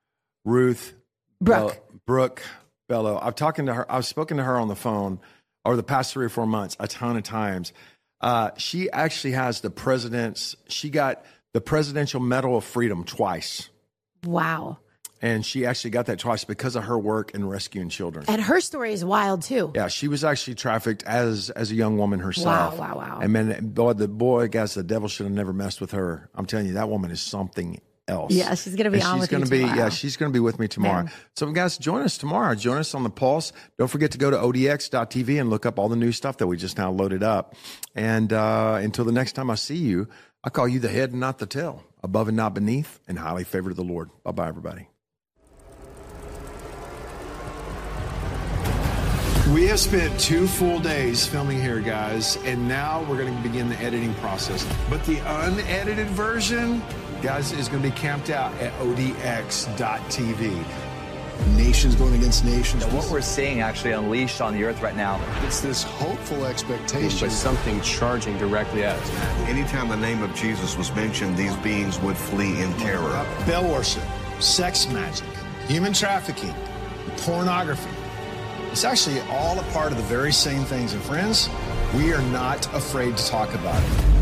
Ruth Brooke. Bell- Brooke Bello. I've talking to her. I've spoken to her on the phone over the past three or four months a ton of times. Uh, she actually has the president's. She got the Presidential Medal of Freedom twice. Wow. And she actually got that twice because of her work in rescuing children. And her story is wild too. Yeah, she was actually trafficked as as a young woman herself. Wow, wow, wow. And man, boy, the boy, guys, the devil should have never messed with her. I'm telling you, that woman is something else. Yeah, she's going to be and on she's with gonna you be, tomorrow. Yeah, she's going to be with me tomorrow. Man. So, guys, join us tomorrow. Join us on the Pulse. Don't forget to go to O D X dot T V and look up all the new stuff that we just now loaded up. And uh, until the next time I see you, I call you the head and not the tail, above and not beneath, and highly favored of the Lord. Bye-bye, everybody. We have spent two full days filming here, guys, and now we're going to begin the editing process. But the unedited version, guys, is going to be camped out at O D X dot T V. Nations going against nations. Now, what we're seeing actually unleashed on the earth right now. It's this hopeful expectation. But something charging directly at us. Anytime the name of Jesus was mentioned, these beings would flee in terror. Bell worship, sex magic, human trafficking, pornography. It's actually all a part of the very same things. And friends, we are not afraid to talk about it.